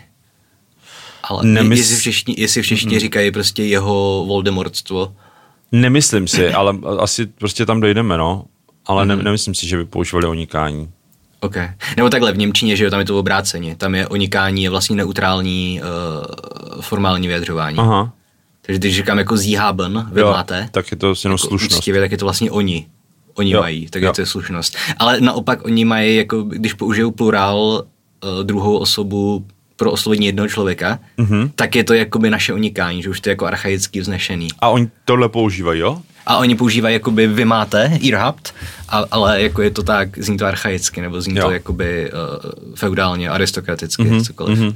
Ale Nemysl... jestli v češtině, jestli v češtině mm. říkají prostě jeho Voldemortstvo.
Nemyslím si, ale asi prostě tam dojdeme, no. Ale mm. ne, nemyslím si, že by používali onikání.
OK. Nebo takhle v němčině, že jo, tam je to obráceně. Tam je onikání, je vlastně neutrální uh, formální vyjadřování. Aha. Takže když říkám jako Sie haben, vy jo, máte,
tak je to jenom
jako
slušnost.
Úctivě, tak je to vlastně oni. Oni jo, mají, tak jo. je to je slušnost. Ale naopak oni mají, jako když použijou plurál uh, druhou osobu pro oslovení jednoho člověka, mm-hmm. tak je to jakoby naše onikání, že už to je jako archaicky vznešený.
A oni tohle používají, jo?
A oni používají jakoby vy máte, ihr habt, a, ale jako je to tak, zní to archaicky, nebo zní jo. to jakoby uh, feudálně, aristokraticky, mm-hmm. cokoliv. Mm-hmm.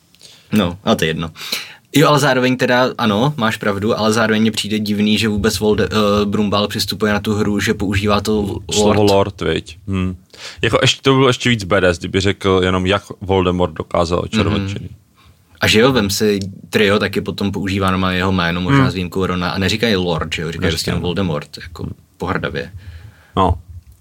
No, ale to je jedno. Jo, ale zároveň teda, ano, máš pravdu, ale zároveň mně přijde divný, že vůbec Volde, uh, Brumbál přistupuje na tu hru, že používá to lord.
Slovo lord, viď. Hmm. Jako ještě, to bylo ještě víc badass, kdyby řekl jenom, jak Voldemort dokázal očarovat mm-hmm. činy.
A že jo, vem si trio taky potom používá normálně jeho jméno, možná hmm. s výjimkou Rona, a neříkají lord, že jo, říkají prostě jenom Voldemort, jako pohrdavě.
No.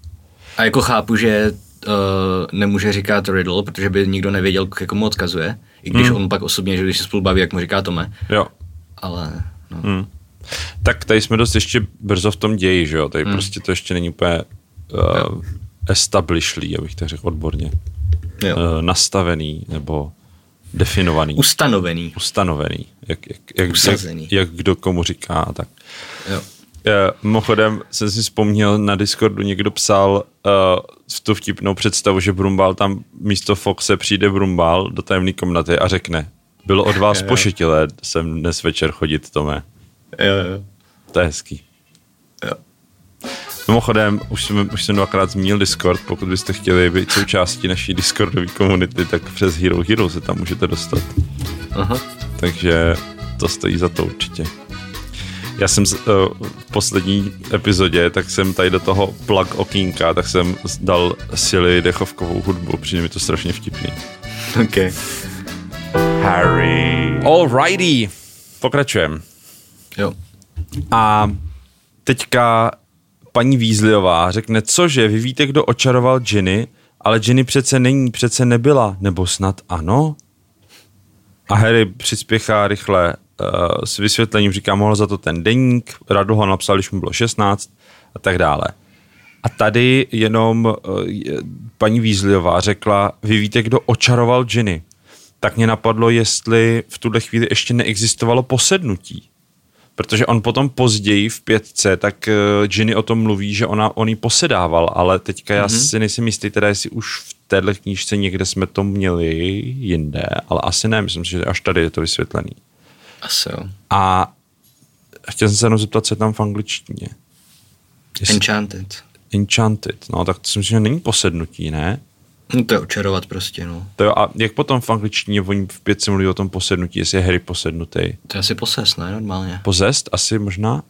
A jako chápu, že uh, nemůže říkat Riddle, protože by nikdo nevěděl, k komu odkazuje, i když hmm. on pak osobně, že když se spolu baví, jak mu říká Tome.
Jo.
Ale, no.
Hmm. Tak tady jsme dost ještě brzo v tom ději, že jo, tady hmm. prostě to ještě není úplně uh, establishlý, abych tak řekl odborně. Jo. Uh, nastavený, nebo definovaný.
Ustanovený.
Ustanovený. Jak, jak, jak, jak, jak kdo komu říká. Tak.
Jo.
Mimochodem jsem si vzpomněl, na Discordu někdo psal uh, tu vtipnou představu, že Brumbál tam místo Foxe přijde Brumbál do tajemné komnaty a řekne, bylo od vás pošetilé sem dnes večer chodit, Tome.
Jo, jo.
To je hezký.
Jo.
Mimochodem, už jsem, už jsem dvakrát zmínil Discord, pokud byste chtěli být součástí naší Discordové komunity, tak přes Hero Hero se tam můžete dostat. Aha. Takže to stojí za to určitě. Já jsem uh, v poslední epizodě, tak jsem tady do toho plug okýnka, tak jsem dal Silly dechovkovou hudbu, přijde mi to strašně vtipný.
OK.
Harry. Alrighty. Pokračujem.
Jo.
A teďka paní Weasleyová řekne, cože, vy víte, kdo očaroval Ginny, ale Ginny přece není, přece nebyla, nebo snad ano? A Harry přispěchá rychle uh, s vysvětlením, říká, mohl za to ten deník, Radl ho napsal, když mu bylo šestnáct a tak dále. A tady jenom uh, paní Weasleyová řekla, vy víte, kdo očaroval Ginny. Tak mě napadlo, jestli v tuhle chvíli ještě neexistovalo posednutí. Protože on potom později v pětce, tak uh, Ginny o tom mluví, že ona, on jí posedával, ale teďka mm-hmm. já si nejsem jistý, teda jestli už v téhle knížce někde jsme to měli jinde, ale asi ne, myslím si, že až tady je to vysvětlený.
Asi jo.
A chtěl jsem se jenom zeptat, co je tam v angličtině.
Jestli... Enchanted.
Enchanted, no tak to si myslím, že není posednutí, ne?
No to je očarovat prostě, no.
To jo, a jak potom v angličtině oni v pětce mluví o tom posednutí, jestli je Harry posednutý?
To je asi posest, ne, normálně.
Pozest? Asi možná, jo.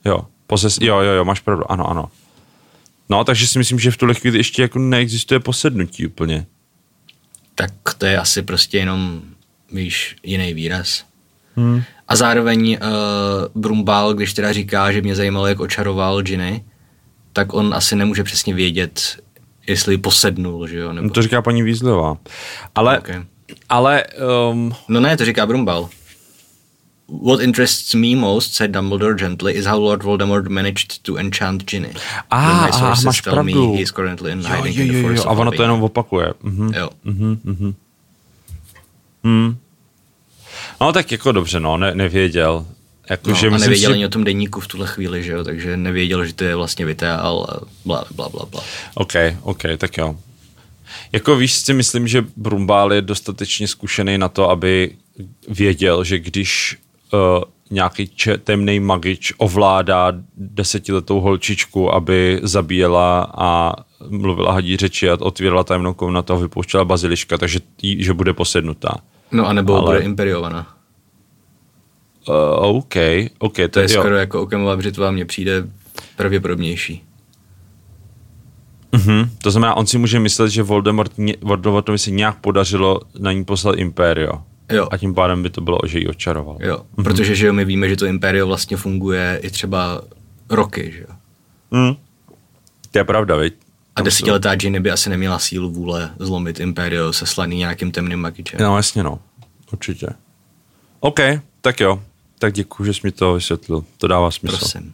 Poses, jo, jo, jo, máš pravdu, ano, ano. No, takže si myslím, že v tuhle chvíli ještě jako neexistuje posednutí úplně.
Tak to je asi prostě jenom, víš, jiný výraz.
Hmm.
A zároveň uh, Brumbál, když teda říká, že mě zajímalo, jak očaroval Ginny, tak on asi nemůže přesně vědět, jestli posednul, že jo? Nebo...
No to říká paní Weasleyová. Ale,
okay.
ale... Um...
No ne, to říká Brumbál. What interests me most, said Dumbledore gently, is how Lord Voldemort managed to enchant Ginny.
Ah, ah máš pravdu.
He is currently in hiding
jo, jo, jo,
in the
jo, a ono to jenom opakuje. Mhm.
Jo.
Mhm, mhm. Hmm. No tak jako dobře, no, ne, nevěděl. Jako,
no,
že
a nevěděl ani
si...
o tom deníku v tuhle chvíli, že jo, takže nevěděl, že to je vlastně vyteál a bla, bla, bla, bla.
OK, OK, tak jo. Jako víš, si myslím, že Brumbál je dostatečně zkušený na to, aby věděl, že když uh, nějaký če- temnej magič ovládá desetiletou holčičku, aby zabíjela a mluvila hadí řeči a otvírala tajemnou komnatu a vypouštěla baziliška, takže tý, že bude posednutá.
No a nebo
ale...
bude imperiovaná.
Uh, OK, OK. To,
to je
jo.
skoro jako Okamova břitva, mně přijde pravděpodobnější.
Uh-huh. To znamená, on si může myslet, že Voldemort, Voldemortovi se nějak podařilo na ní poslat Imperio.
Jo.
A tím pádem by to bylo, že ji očaroval.
Jo, uh-huh. Protože že jo, my víme, že to Imperio vlastně funguje i třeba roky, že jo.
Mm. To je pravda, viď?
A desetiletá Ginny by asi neměla sílu vůle zlomit Imperio seslaný nějakým temným magičem.
No jasně, no. Určitě. OK, tak jo. Tak děkuji, že jsi mi to vysvětlil. To dává smysl.
Prosím.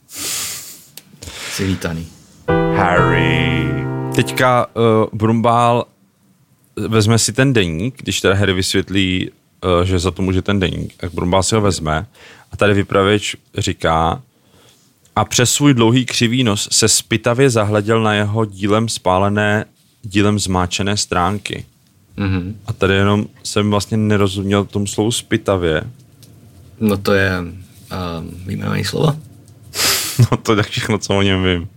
Jsi vítaný.
Harry. Teďka uh, Brumbál vezme si ten deník, když teda Harry vysvětlí, uh, že za to může ten deník, tak Brumbál si ho vezme a tady vypravěč říká a přes svůj dlouhý křivý nos se zpytavě zahleděl na jeho dílem spálené, dílem zmáčené stránky.
Mm-hmm.
A tady jenom jsem vlastně nerozuměl tomu slovu zpytavě.
No to je uh, vyjmenovaný slovo.
No to je tak všechno, co o něm vím.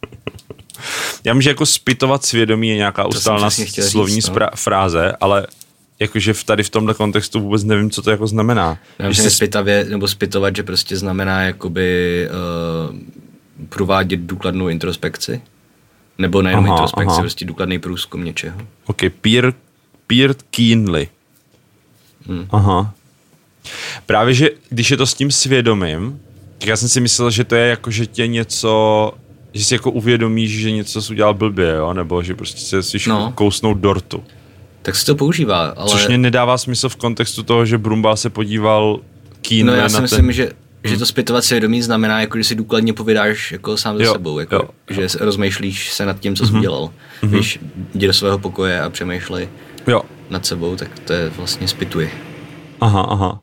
Já vím, že jako zpytovat svědomí je nějaká ustálená slovní
říct, no.
spra- fráze, ale jakože v tady v tomhle kontextu vůbec nevím, co to jako znamená.
Já myslím, že zpytavě, nebo zpytovat, že prostě znamená jakoby uh, provádět důkladnou introspekci. Nebo nejenom aha, introspekci, aha. prostě důkladný průzkum něčeho.
Ok, peer, peer keenly. Hmm. Aha. Právě, že když je to s tím svědomím, tak já jsem si myslel, že to je jako, že tě něco, že si jako uvědomíš, že něco jsi udělal blbě, jo? Nebo že prostě se si no. kousnout dortu.
Tak se to používá, ale...
Což mě nedává smysl v kontextu toho, že Brumbál se podíval keenly
no, já
na
si
ten...
myslím, že, že to zpytovat svědomí znamená, jako, že si důkladně povídáš jako sám
jo,
ze sebou, jako,
jo.
že rozmýšlíš se nad tím, co jsi mm-hmm. udělal. Mm-hmm. Víš, jdi do svého pokoje a přemýšlej
jo.
nad sebou, tak to je vlastně zpytuje.
Aha, aha.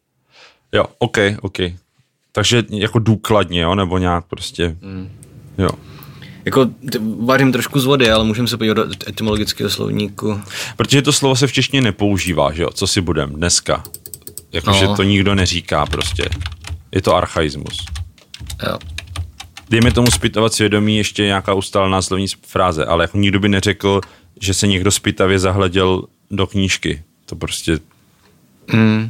Jo, ok, ok. Takže jako důkladně, jo, nebo nějak prostě, mm. jo.
Jako vařím trošku z vody, ale můžeme se podívat do etymologického slovníku.
Protože to slovo se v češtině nepoužívá, že jo, co si budem dneska. Jakože no. to nikdo neříká prostě. Je to archaismus.
Jo.
Dejme tomu zpytovat svědomí ještě nějaká ustálená slovní fráze, ale jako nikdo by neřekl, že se někdo zpytavě zahleděl do knížky. To prostě...
Mm.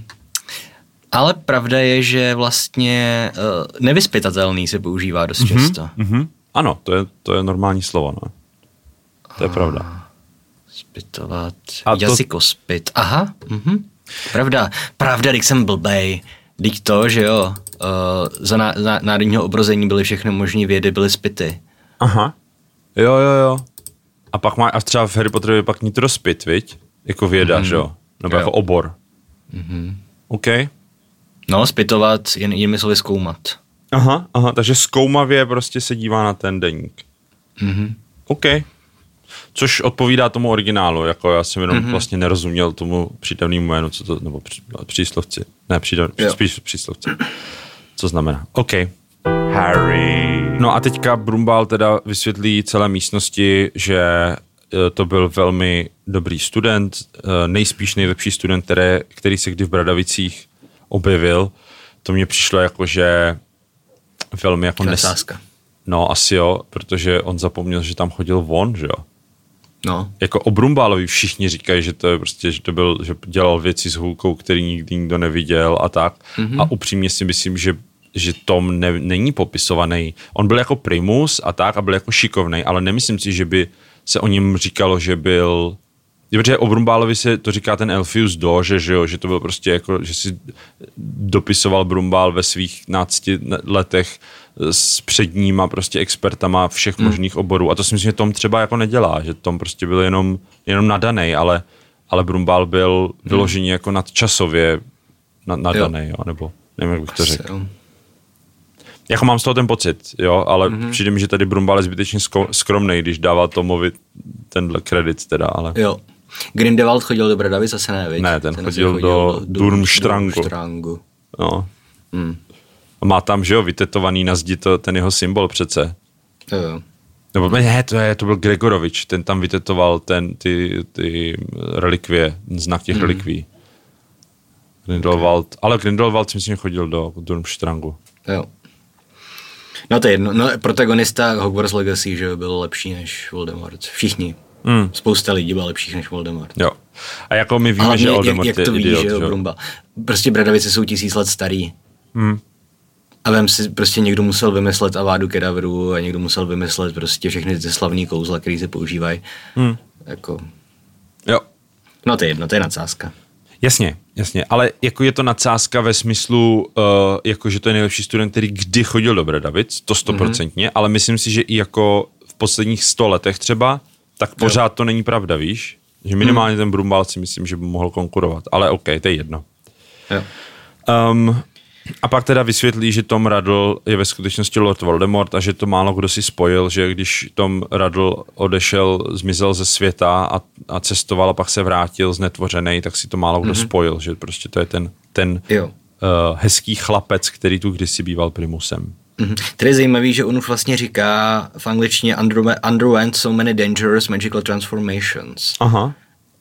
Ale pravda je, že vlastně uh, nevyzpytatelný se používá dost mm-hmm, často.
Mm-hmm. Ano, to je, to je normální slovo, no. To je ah, pravda.
Spytovat, jazykospyt. Aha, mhm. Pravda, pravda, když jsem blbej. Když to, že jo, uh, za, ná, za národního obrození byly všechny možný vědy, byly spyty.
Aha, jo, jo, jo. A pak má, a třeba v Harry Potterovi pak nitrospyt, viď? Jako věda, mm-hmm. že jo? Nebo jo. Jako obor.
Mhm.
OK.
No, spytovat, jen jinými slovy zkoumat.
Aha, aha, takže zkoumavě prostě se dívá na ten deník.
Mhm.
OK. Což odpovídá tomu originálu, jako já jsem jenom mm-hmm. vlastně nerozuměl tomu přídavnému jménu, co to, nebo pří, příslovci. Ne, přídav, pří, příslovci. Co znamená. OK. Harry. No a teďka Brumbál teda vysvětlí celé místnosti, že to byl velmi dobrý student, nejspíš nejlepší student, které, který se kdy v Bradavicích objevil. To mně přišlo jako, že velmi jako...
Nes...
No, asi jo, protože on zapomněl, že tam chodil von, že jo?
No.
Jako o Brumbálovi všichni říkají, že to je prostě, že to byl, že dělal věci s hůlkou, který nikdy nikdo neviděl a tak. Mm-hmm. A upřímně si myslím, že že Tom ne, není popisovaný. On byl jako primus a tak a byl jako šikovnej, ale nemyslím si, že by se o něm říkalo, že byl... Protože o Brumbálovi se to říká ten Elphius Doge, že, jo, že to byl prostě jako, že si dopisoval Brumbál ve svých nácti letech s předníma prostě expertama všech hmm. možných oborů. A to si myslím, že Tom třeba jako nedělá, že Tom prostě byl jenom, jenom nadanej, ale, ale Brumbál byl vyložený hmm. jako nadčasově nadanej, jo. Jo, nebo nevím, jak bych to řekl. Jako mám z toho ten pocit, jo, ale mm-hmm. přijde mi, že tady Brumbál je zbytečně skromnej, když dával Tomovi tenhle kredit teda, ale...
Jo. Grindelwald chodil do Bradavic, zase ne, viď?
Ne, ten, ten chodil, chodil do, do Durmstrangu. Durmstrangu. No. Hmm. Má tam, že jo, vytetovaný na zdi to, ten jeho symbol přece.
Jo.
Nebo ne, to, je, to byl Gregorovič, ten tam vytetoval ten, ty, ty relikvie, znak těch hmm. relikví. Grindelwald, okay. Ale Grindelwald si myslím, že chodil do Durmstrangu.
Jo. No to je jedno, no protagonista Hogwarts Legacy, že byl lepší než Voldemort. Všichni. Hmm. Spousta lidí byl lepších než Voldemort.
Jo. A jako my víme, ale že Voldemort
jak, jak to
je
ví,
idiot,
že jo, Brumbál. Prostě Bradavice jsou tisíc let starý.
Hmm.
A vem si, prostě někdo musel vymyslet Avadu Kedavru a někdo musel vymyslet prostě všechny ty slavný kouzla, které se používají. Hmm. Jako...
Jo.
No to je jedno, to je nadsázka.
Jasně, jasně, ale jako je to nadsázka ve smyslu, uh, jako že to je nejlepší student, který kdy chodil do Bradavic, to stoprocentně, mm-hmm. ale myslím si, že i jako v posledních sto letech třeba, tak pořád jo. to není pravda, víš? Že minimálně mm. ten Brumbál si myslím, že by mohl konkurovat, ale OK, to je jedno.
Jo.
Um, a pak teda vysvětlí, že Tom Riddle je ve skutečnosti Lord Voldemort a že to málo kdo si spojil, že když Tom Riddle odešel, zmizel ze světa a, a cestoval a pak se vrátil znetvořenej, tak si to málo kdo mm-hmm. spojil, že prostě to je ten, ten uh, hezký chlapec, který tu kdysi býval primusem.
Mm-hmm. Tady je zajímavý, že on už vlastně říká v angličtině underwent so many dangerous magical transformations.
Aha.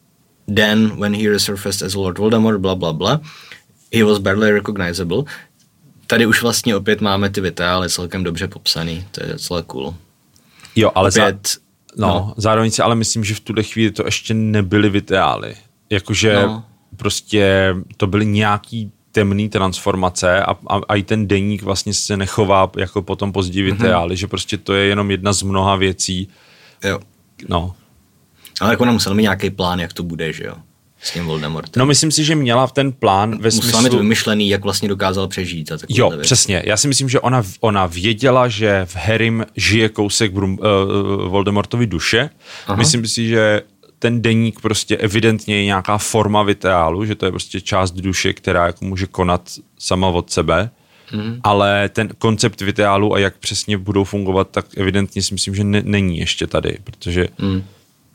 Then when he resurfaced as Lord Voldemort, bla bla bla, he was barely recognizable. Tady už vlastně opět máme ty vitály celkem dobře popsaný, to je docela cool.
Jo, ale
opět,
za, no, no. zároveň si ale myslím, že v tuhle chvíli to ještě nebyly vitály. Jakože no. prostě to byly nějaký temný transformace a, a, a i ten deník vlastně se nechová jako potom později vitály, mm-hmm. že prostě to je jenom jedna z mnoha věcí.
Jo.
No.
Ale jako nemusel mít nějaký plán, jak to bude, že jo? S tím Voldemortem.
No myslím si, že měla ten plán ve smyslu...
Musela mít vymyšlený, jak vlastně dokázal přežít. A
jo,
věc.
Přesně. Já si myslím, že ona, ona věděla, že v Harrym žije kousek Brum, uh, Voldemortovy duše. Aha. Myslím si, že ten deník prostě evidentně je nějaká forma vitálu, že to je prostě část duše, která jako může konat sama od sebe. Mm. Ale ten koncept vitálu a jak přesně budou fungovat, tak evidentně si myslím, že ne, není ještě tady, protože... Mm.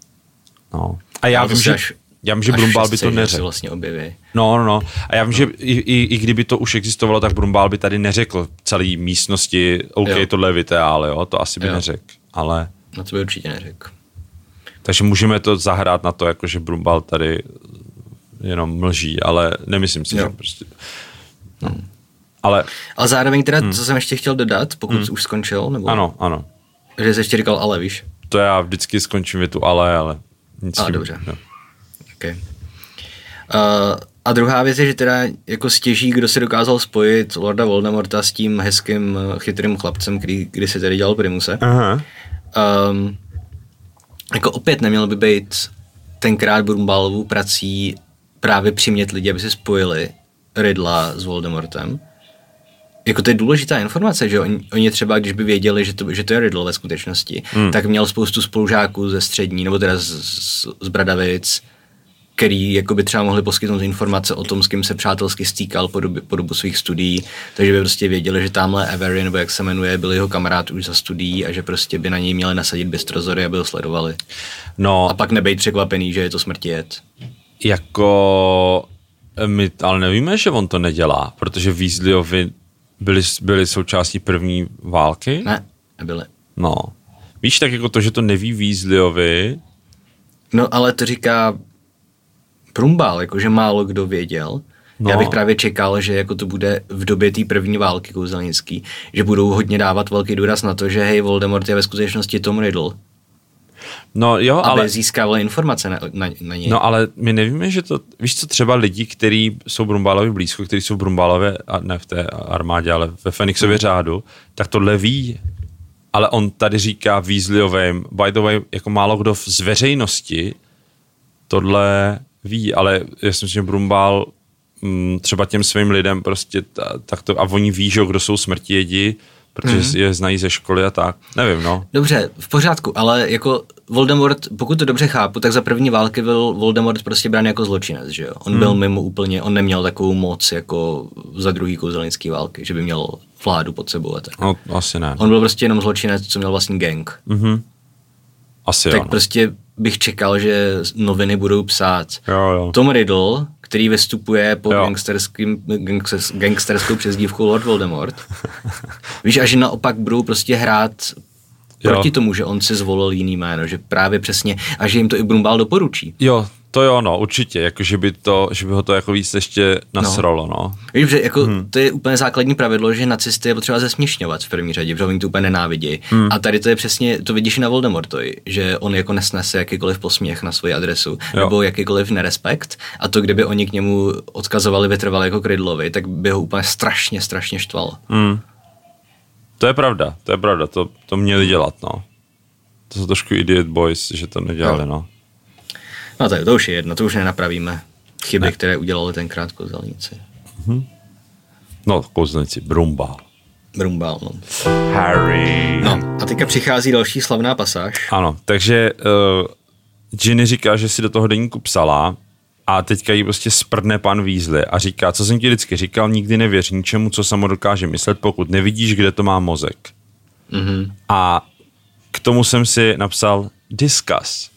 No. A já
no,
vím, že...
Až...
Já vím, že Brumbál by to neřekl.
Vlastně objeví.
No, no, no. A já vím, no. že i, i, i kdyby to už existovalo, tak Brumbál by tady neřekl celý místnosti, OK, jo. tohle je vitál, jo, to asi by jo. neřekl, ale...
No to by určitě neřekl.
Takže můžeme to zahrát na to, jako že Brumbál tady jenom mlží, ale nemyslím si, jo. že prostě... No. Hmm. Ale...
ale zároveň teda, hmm. co jsem ještě chtěl dodat, pokud hmm. už skončil, nebo...
Ano, ano.
Že jsi ještě říkal ale, víš?
To já vždycky skončím větu ale, ale... Nic
a
tím,
dobře.
No.
Okay. Uh, a druhá věc je, že teda jako stěží, kdo si dokázal spojit Lorda Voldemorta s tím hezkým, chytrým chlapcem, který, který si tady dělal primuse.
Aha.
Um, jako opět neměl by být tenkrát Brumbálovou prací právě přimět lidi, aby se spojili Riddla s Voldemortem. Jako to je důležitá informace, že oni, oni třeba, když by věděli, že to, že to je Riddle ve skutečnosti, hmm. tak měl spoustu spolužáků ze střední, nebo teda z, z, z Bradavic, který jako by třeba mohli poskytnout informace o tom, s kým se přátelsky stýkal po dobu, po dobu svých studií, takže by prostě věděli, že tamhle Avery, nebo jak se jmenuje, byl jeho kamarád už za studií a že prostě by na něj měli nasadit bystrozory, aby ho sledovali.
No,
a pak nebejt překvapený, že je to smrtijet.
Jako, my ale nevíme, že on to nedělá, protože Weasleyovi byli, byli součástí první války?
Ne, nebyli.
No, víš, tak jako to, že to neví Weasleyovi.
No, ale to říká Brumbál, jakože málo kdo věděl. No. Já bych právě čekal, že jako to bude v době té první války kouzelnický, že budou hodně dávat velký důraz na to, že hej, Voldemort je ve skutečnosti Tom Riddle.
No jo,
aby
ale...
získávali informace na, na, na něj.
No ale my nevíme, že to... Víš co, třeba lidi, kteří jsou Brumbálovi blízko, kteří jsou v Brumbálově, ne v té armádě, ale ve Fenixově hmm. řádu, tak tohle ví. Ale on tady říká Weasleyovým, by the way, jako málo kdo z veřejnosti tohle ví, ale já si myslím, že Brumbál m, třeba těm svým lidem prostě ta, tak to, a oni ví, že kdo jsou smrtivědi, protože mm. je znají ze školy a tak. Nevím, no.
Dobře, v pořádku, ale jako Voldemort, pokud to dobře chápu, tak za první války byl Voldemort prostě brán jako zločinec, že jo? On mm. byl mimo úplně, on neměl takovou moc jako za druhý kouzelnický války, že by měl vládu pod sebou a tak.
No, asi ne.
On byl prostě jenom zločinec, co měl vlastní gang.
Mhm. Asi
tak
jo, no.
prostě bych čekal, že noviny budou psát.
Jo, jo.
Tom Riddle, který vystupuje pod gangsterským, gangsters, gangsterskou přezdívkou Lord Voldemort. Víš, a že naopak budou prostě hrát proti jo. tomu, že on si zvolil jiný jméno, že právě přesně, a že jim to i Brumbál doporučí.
Jo, to jo, no, určitě, jako že by, to, že by ho to jako víc ještě nasralo, no. no.
Víš, že jako hmm. to je úplně základní pravidlo, že nacisty je potřeba zesměšňovat v první řadě, protože oni to úplně nenávidí. Hmm. A tady to je přesně, to vidíš i na Voldemortovi, že on jako nesnese jakýkoliv posměch na svoji adresu, jo. nebo jakýkoliv nerespekt, a to, kdyby oni k němu odkazovali vytrvali jako k Riddlovi, tak by ho úplně strašně, strašně štvalo.
Hmm. To je pravda, to je pravda, to, to měli dělat, no. To jsou trošku idiot boys, že to nedělali, no. no.
No to, to už je jedno, to už nenapravíme. Chyby, ne. které udělali tenkrát kouzelníci.
Mm-hmm. No, kouzelníci, Brumbál.
Brumbál, no.
Harry.
No, a teďka přichází další slavná pasáž.
Ano, takže uh, Ginny říká, že si do toho deníku psala a teďka jí prostě sprdne pan Weasley a říká, co jsem ti vždycky říkal, nikdy nevěř ničemu, co samo dokáže myslet, pokud nevidíš, kde to má mozek. Mm-hmm. A k tomu jsem si napsal discuss.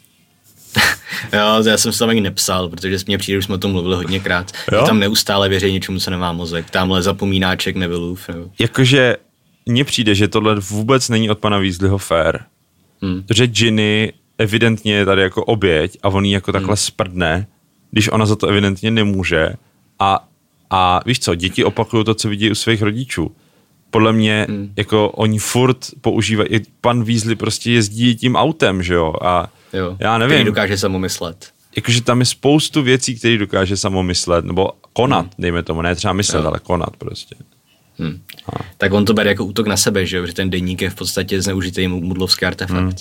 Jo, já jsem se tam ani nepsal, protože mě přijde, už jsme o tom mluvili hodněkrát. Že tam neustále věří něčemu, co nemá mozek. Tamhle zapomínáček Nevilleův.
Jakože mně přijde, že tohle vůbec není od pana Weasleyho fair. Hmm. Že Ginny evidentně je tady jako oběť a on jí jako takhle hmm. sprdne, když ona za to evidentně nemůže. A, a víš co, děti opakují to, co vidí u svých rodičů. Podle mě, hmm. jako oni furt používají, pan Weasley prostě jezdí tím autem, že jo, a
jo,
já nevím.
Který dokáže samomyslet.
Jakože tam je spoustu věcí, které dokáže samomyslet, nebo konat, hmm. dejme tomu, ne třeba myslet, jo. ale konat prostě.
Hmm. Tak on to bere jako útok na sebe, že jo, že ten deník je v podstatě zneužitý mudlovský artefakt. Hmm.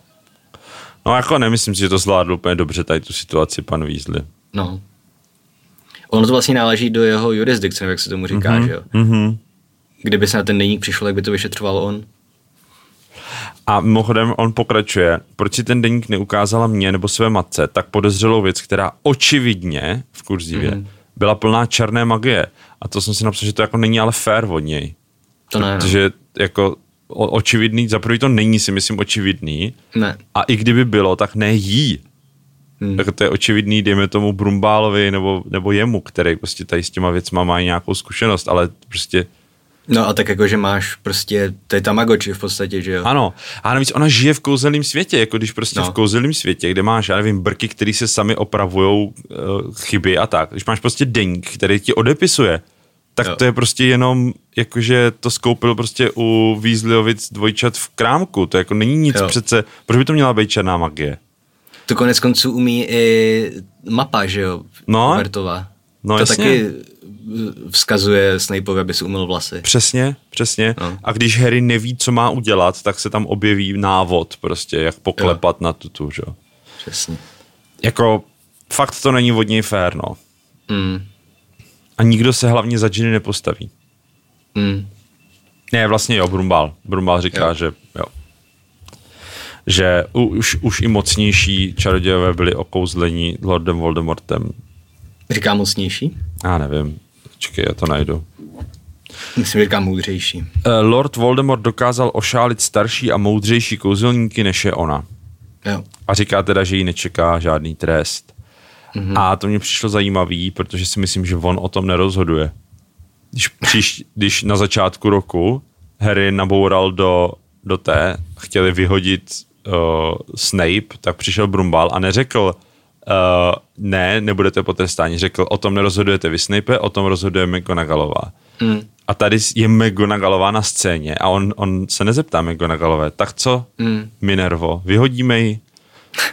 No jako nemyslím si, že to zvládl úplně dobře tady tu situaci pan Weasley.
No. Ono to vlastně náleží do jeho jurisdikce, jak se tomu říká, mm-hmm. že jo.
Mm-hmm.
Kdyby se na ten deník přišlo, jak by to vyšetřoval on.
A mimochodem on pokračuje, proč si ten deník neukázala mě nebo své matce, tak podezřelou věc, která očividně v kurzívě mm-hmm. byla plná černé magie. A to jsem si napsal, že to jako není ale fair od něj.
To ne,
protože jako o, očividný, za prvý to není, si myslím, očividný.
Ne.
A i kdyby bylo, tak ne jí. Hmm. Tak to je očividný, dejme tomu Brumbálovi nebo, nebo jemu, který prostě tady s těma věcma má nějakou zkušenost, ale prostě...
No a tak jako, že máš prostě, to je Tamagotchi v podstatě, že jo?
Ano, a navíc ona žije v kouzelném světě, jako když prostě no. v kouzelném světě, kde máš, já nevím, brky, který se sami opravujou uh, chyby a tak, když máš prostě deník, který ti odepisuje, tak jo. to je prostě jenom, jakože to skoupil prostě u Weasleyovic dvojčat v krámku, to jako není nic jo. přece, proč by to měla být černá magie?
To konec konců umí i mapa, že jo,
no,
Hubertová.
No
to
jasně.
taky vzkazuje Snapeovi, aby si umyl vlasy.
Přesně, přesně. No. A když Harry neví, co má udělat, tak se tam objeví návod prostě, jak poklepat jo. na tutu, že jo.
Přesně.
Jako, fakt to není od něj fér, no.
Mm.
A nikdo se hlavně za Ginny nepostaví.
Mm.
Ne, vlastně jo, Brumbál. Brumbál říká, jo. že jo. Že už, už i mocnější čarodějové byli okouzlení Lordem Voldemortem.
Říká mocnější?
Já nevím. Čekej, já to najdu.
Myslím, že říká moudřejší.
Lord Voldemort dokázal ošálit starší a moudřejší kouzelníky, než je ona.
Jo.
A říká teda, že jí nečeká žádný trest. Mm-hmm. A to mě přišlo zajímavý, protože si myslím, že on o tom nerozhoduje. Když, příš, když na začátku roku Harry naboural do, do té, chtěli vyhodit uh, Snape, tak přišel Brumbál a neřekl Uh, ne, nebudete potrestáni. Řekl, o tom nerozhodujete vy, Snape, o tom rozhoduje McGonagallová. Mm. A tady je McGonagallová na scéně a on, on se nezeptá McGonagallové, tak co, mm. Minervo, vyhodíme ji?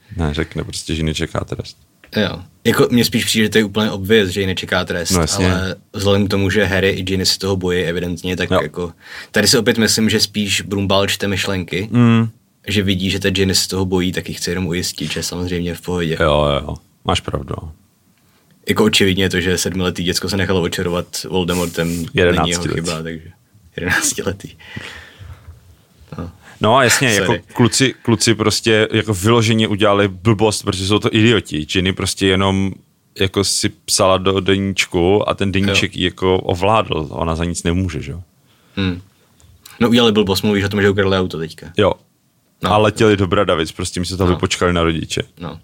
Ne, řekne prostě, že nečeká trest.
Jo. Jako mně spíš přijde, že to je úplně obvěz, že ji nečeká trest,
no,
ale vzhledem k tomu, že Harry i Ginny si toho bojí evidentně, tak jo. Jako tady si opět myslím, že spíš Brumbál čte myšlenky, mm. že vidí, že ta Ginny si toho bojí, tak ji chce jenom ujistit, že samozřejmě v pohodě.
Jo, jo, máš pravdu.
Jako očividně to, že sedmiletý děcko se nechalo očarovat Voldemortem, není jeho chyba, takže jedenáctiletý. No.
No a jasně, Sorry. jako kluci, kluci prostě jako vyloženě udělali blbost, protože jsou to idioti. Ginny prostě jenom jako si psala do deníčku a ten deníček ji jako ovládl. Ona za nic nemůže, že jo?
Hmm. No udělali blbost, mluvíš o tom, že ukradli auto teďka.
Jo. No. A letěli do Bradavic, prostě mi se to no. vypočkali na rodiče.
No.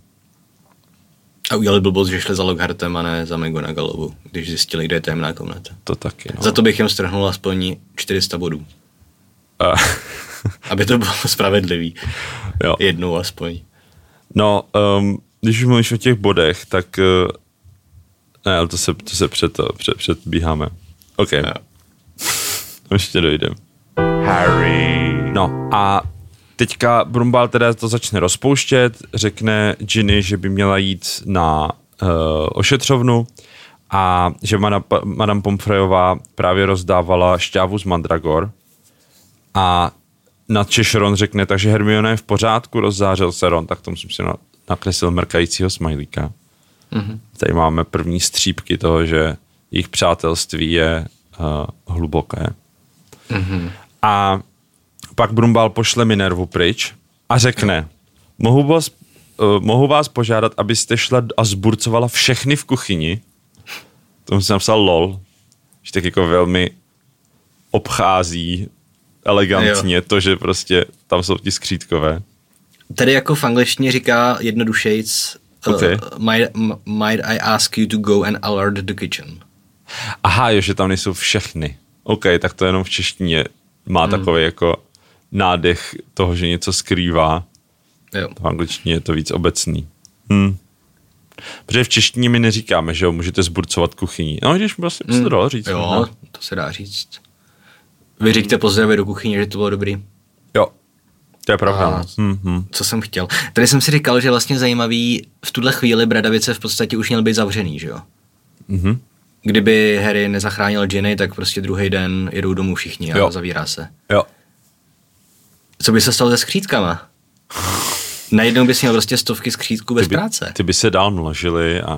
A udělali blbost, že šli za Lockhartem a ne za McGonagallovou, když zjistili, kde je tajemná komnata.
To taky, no.
Za to bych jim strhnul aspoň čtyři sta bodů.
A...
Aby to bylo spravedlivý.
Jo.
Jednou aspoň.
No, um, když už mluvíš o těch bodech, tak uh, ne, ale to se, to se před, před, předbíháme. OK. Jo. Ještě dojdem. Harry. No a teďka Brumbál teda to začne rozpouštět, řekne Ginny, že by měla jít na uh, ošetřovnu a že Madame Pomfreyová právě rozdávala šťávu z mandragor a nadčeš Ron řekne, takže Hermiona je v pořádku, rozzářil se Ron, tak tomu jsem si nakreslil mrkajícího smajlíka. Mm-hmm. Tady máme první střípky toho, že jejich přátelství je uh, hluboké. Mm-hmm. A pak Brumbál pošle Minervu pryč a řekne, mohu vás, uh, mohu vás požádat, abyste šla a zburcovala všechny v kuchyni. Tomu jsem napsal lol, že tak jako velmi obchází elegantně jo. to, že prostě tam jsou ti skřítkové.
Tady jako v angličtině říká jednodušejc
okay.
uh, might, might I ask you to go and alert the kitchen.
Aha, jo, že tam nejsou všechny. OK, tak to jenom v češtině má hmm. takový jako nádech toho, že něco skrývá.
Jo.
V angličtině je to víc obecný. Hm. Protože v češtině my neříkáme, že jo, můžete zburcovat kuchyni. No, když vlastně by se to dalo říct.
Jo,
možná.
To se dá říct. Vy říkte pozdravě do kuchyně, že to bylo dobrý.
Jo, to je pravda. Mm-hmm.
Co jsem chtěl. Tady jsem si říkal, že vlastně zajímavý, v tuhle chvíli Bradavice v podstatě už měl být zavřený, že jo?
Mm-hmm.
Kdyby Harry nezachránil Ginny, tak prostě druhý den jedou domů všichni a
jo.
zavírá se.
Jo.
Co by se stalo se skřítkama? Najednou bys měl prostě stovky skřítků bez
ty by,
práce.
Ty by se dál množily a...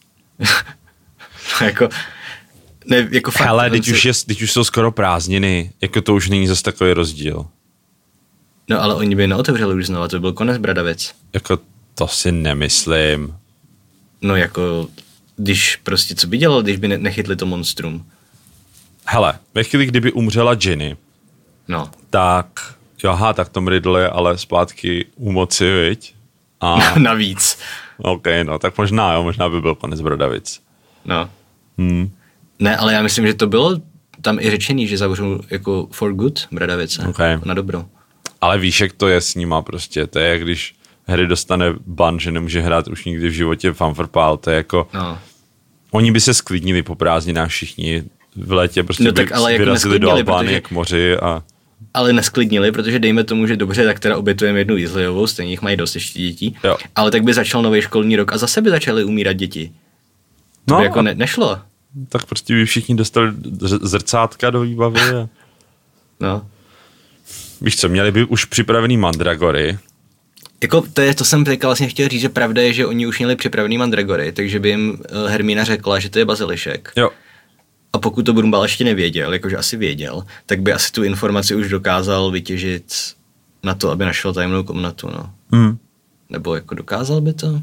jako... Ne, jako fakt,
hele, teď,
si...
už je, teď už jsou skoro prázdniny, jako to už není zase takový rozdíl.
No ale oni by neotevřeli už znova, to by byl konec Bradavic.
Jako to si nemyslím.
No jako, když prostě, co by dělal, když by nechytli to monstrum?
Hele, ve chvíli, kdyby umřela Ginny,
no.
tak, jo, aha, tak Tom Riddle je ale zpátky u moci, viď? A...
Navíc.
OK, no, tak možná, jo, možná by byl konec Bradavic.
No.
Hmm.
Ne, ale já myslím, že to bylo tam i řečený, že zavřou jako for good Bradavice.
Okay.
Na dobro.
Ale víš, jak to je s nima prostě. To je, jak když Harry dostane ban, že nemůže hrát už nikdy v životě Fanfrpál. To je jako...
No.
Oni by se sklidnili po prázdninách všichni v létě, prostě
no,
by
tak, ale
vyrazili do Albánie
protože...
k moři a...
Ale nesklidnili, protože dejme tomu, že dobře, tak teda obětujeme jednu Weasleyovou, stejně jich mají dost ještě dětí.
Jo.
Ale tak by začal nový školní rok a zase by začaly umírat děti. To
no,
by jako ne- nešlo.
Tak prostě by všichni dostali zrcátka do výbavy. A...
No.
Víš co, měli by už připravený mandragory.
Jako to, je, to jsem teďka vlastně chtěl říct, že pravda je, že oni už měli připravený mandragory, takže by jim Hermína řekla, že to je bazilišek.
Jo.
A pokud to Brumbál ještě nevěděl, jakože asi věděl, tak by asi tu informaci už dokázal vytěžit na to, aby našel tajemnou komnatu, no.
Mm.
Nebo jako dokázal by to?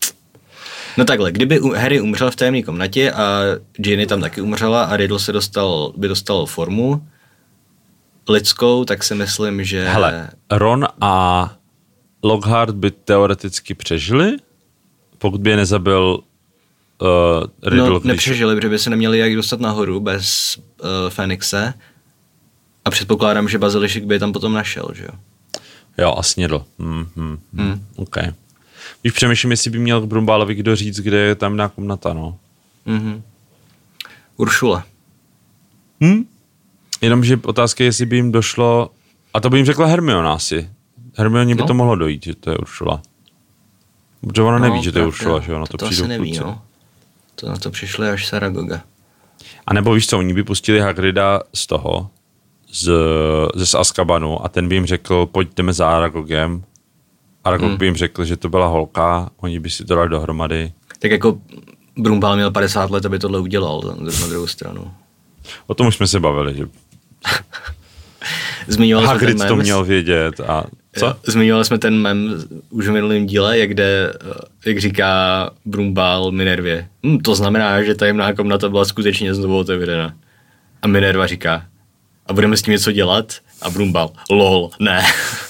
No takhle, kdyby Harry umřel v tajemné komnatě a Ginny tam taky umřela a Riddle se dostal, by dostal formu lidskou, tak si myslím, že...
Hele, Ron a Lockhart by teoreticky přežili, pokud by je nezabil uh, Riddle.
No, nepřežili, protože by se neměli jak dostat nahoru bez uh, Fenixe a předpokládám, že bazilišek by je tam potom našel, že jo?
Jo, a snědl. Mm, mm,
mm.
OK. Víš, přemýšlím, jestli by měl k Brumbálovi kdo říct, kde je tam nějaká komnata, no.
Mm-hmm. Uršula.
Hm? Jenomže otázka je, jestli by jim došlo, a to by jim řekla Hermiona asi. Hermioně by
no.
to mohlo dojít, že to je Uršula. Protože ona
No,
neví, že to je
pravda.
Uršula, že jo, na
to,
to,
to
přijdou
asi neví,
kluci.
no. To na to přišli až Saragoga.
A nebo víš co, oni by pustili Hagrida z toho, z, z Azkabanu a ten by jim řekl, pojď jdeme za Aragogem. Aragog hmm. by jim řekl, že to byla holka, oni by si to dali dohromady.
Tak jako Brumbál měl padesát let, aby tohle udělal na druhou stranu.
O tom už jsme se bavili, že
Zmiňovali jsme
Hagrid
ten
to
mem,
měl vědět a co?
Jo, zmiňovali jsme ten mem už v minulém díle, jak, jde, jak říká Brumbál Minervě. Hm, to znamená, že tajemná komnata byla skutečně znovu otevřena. A Minerva říká, a budeme s tím něco dělat? A Brumbál, lol, ne.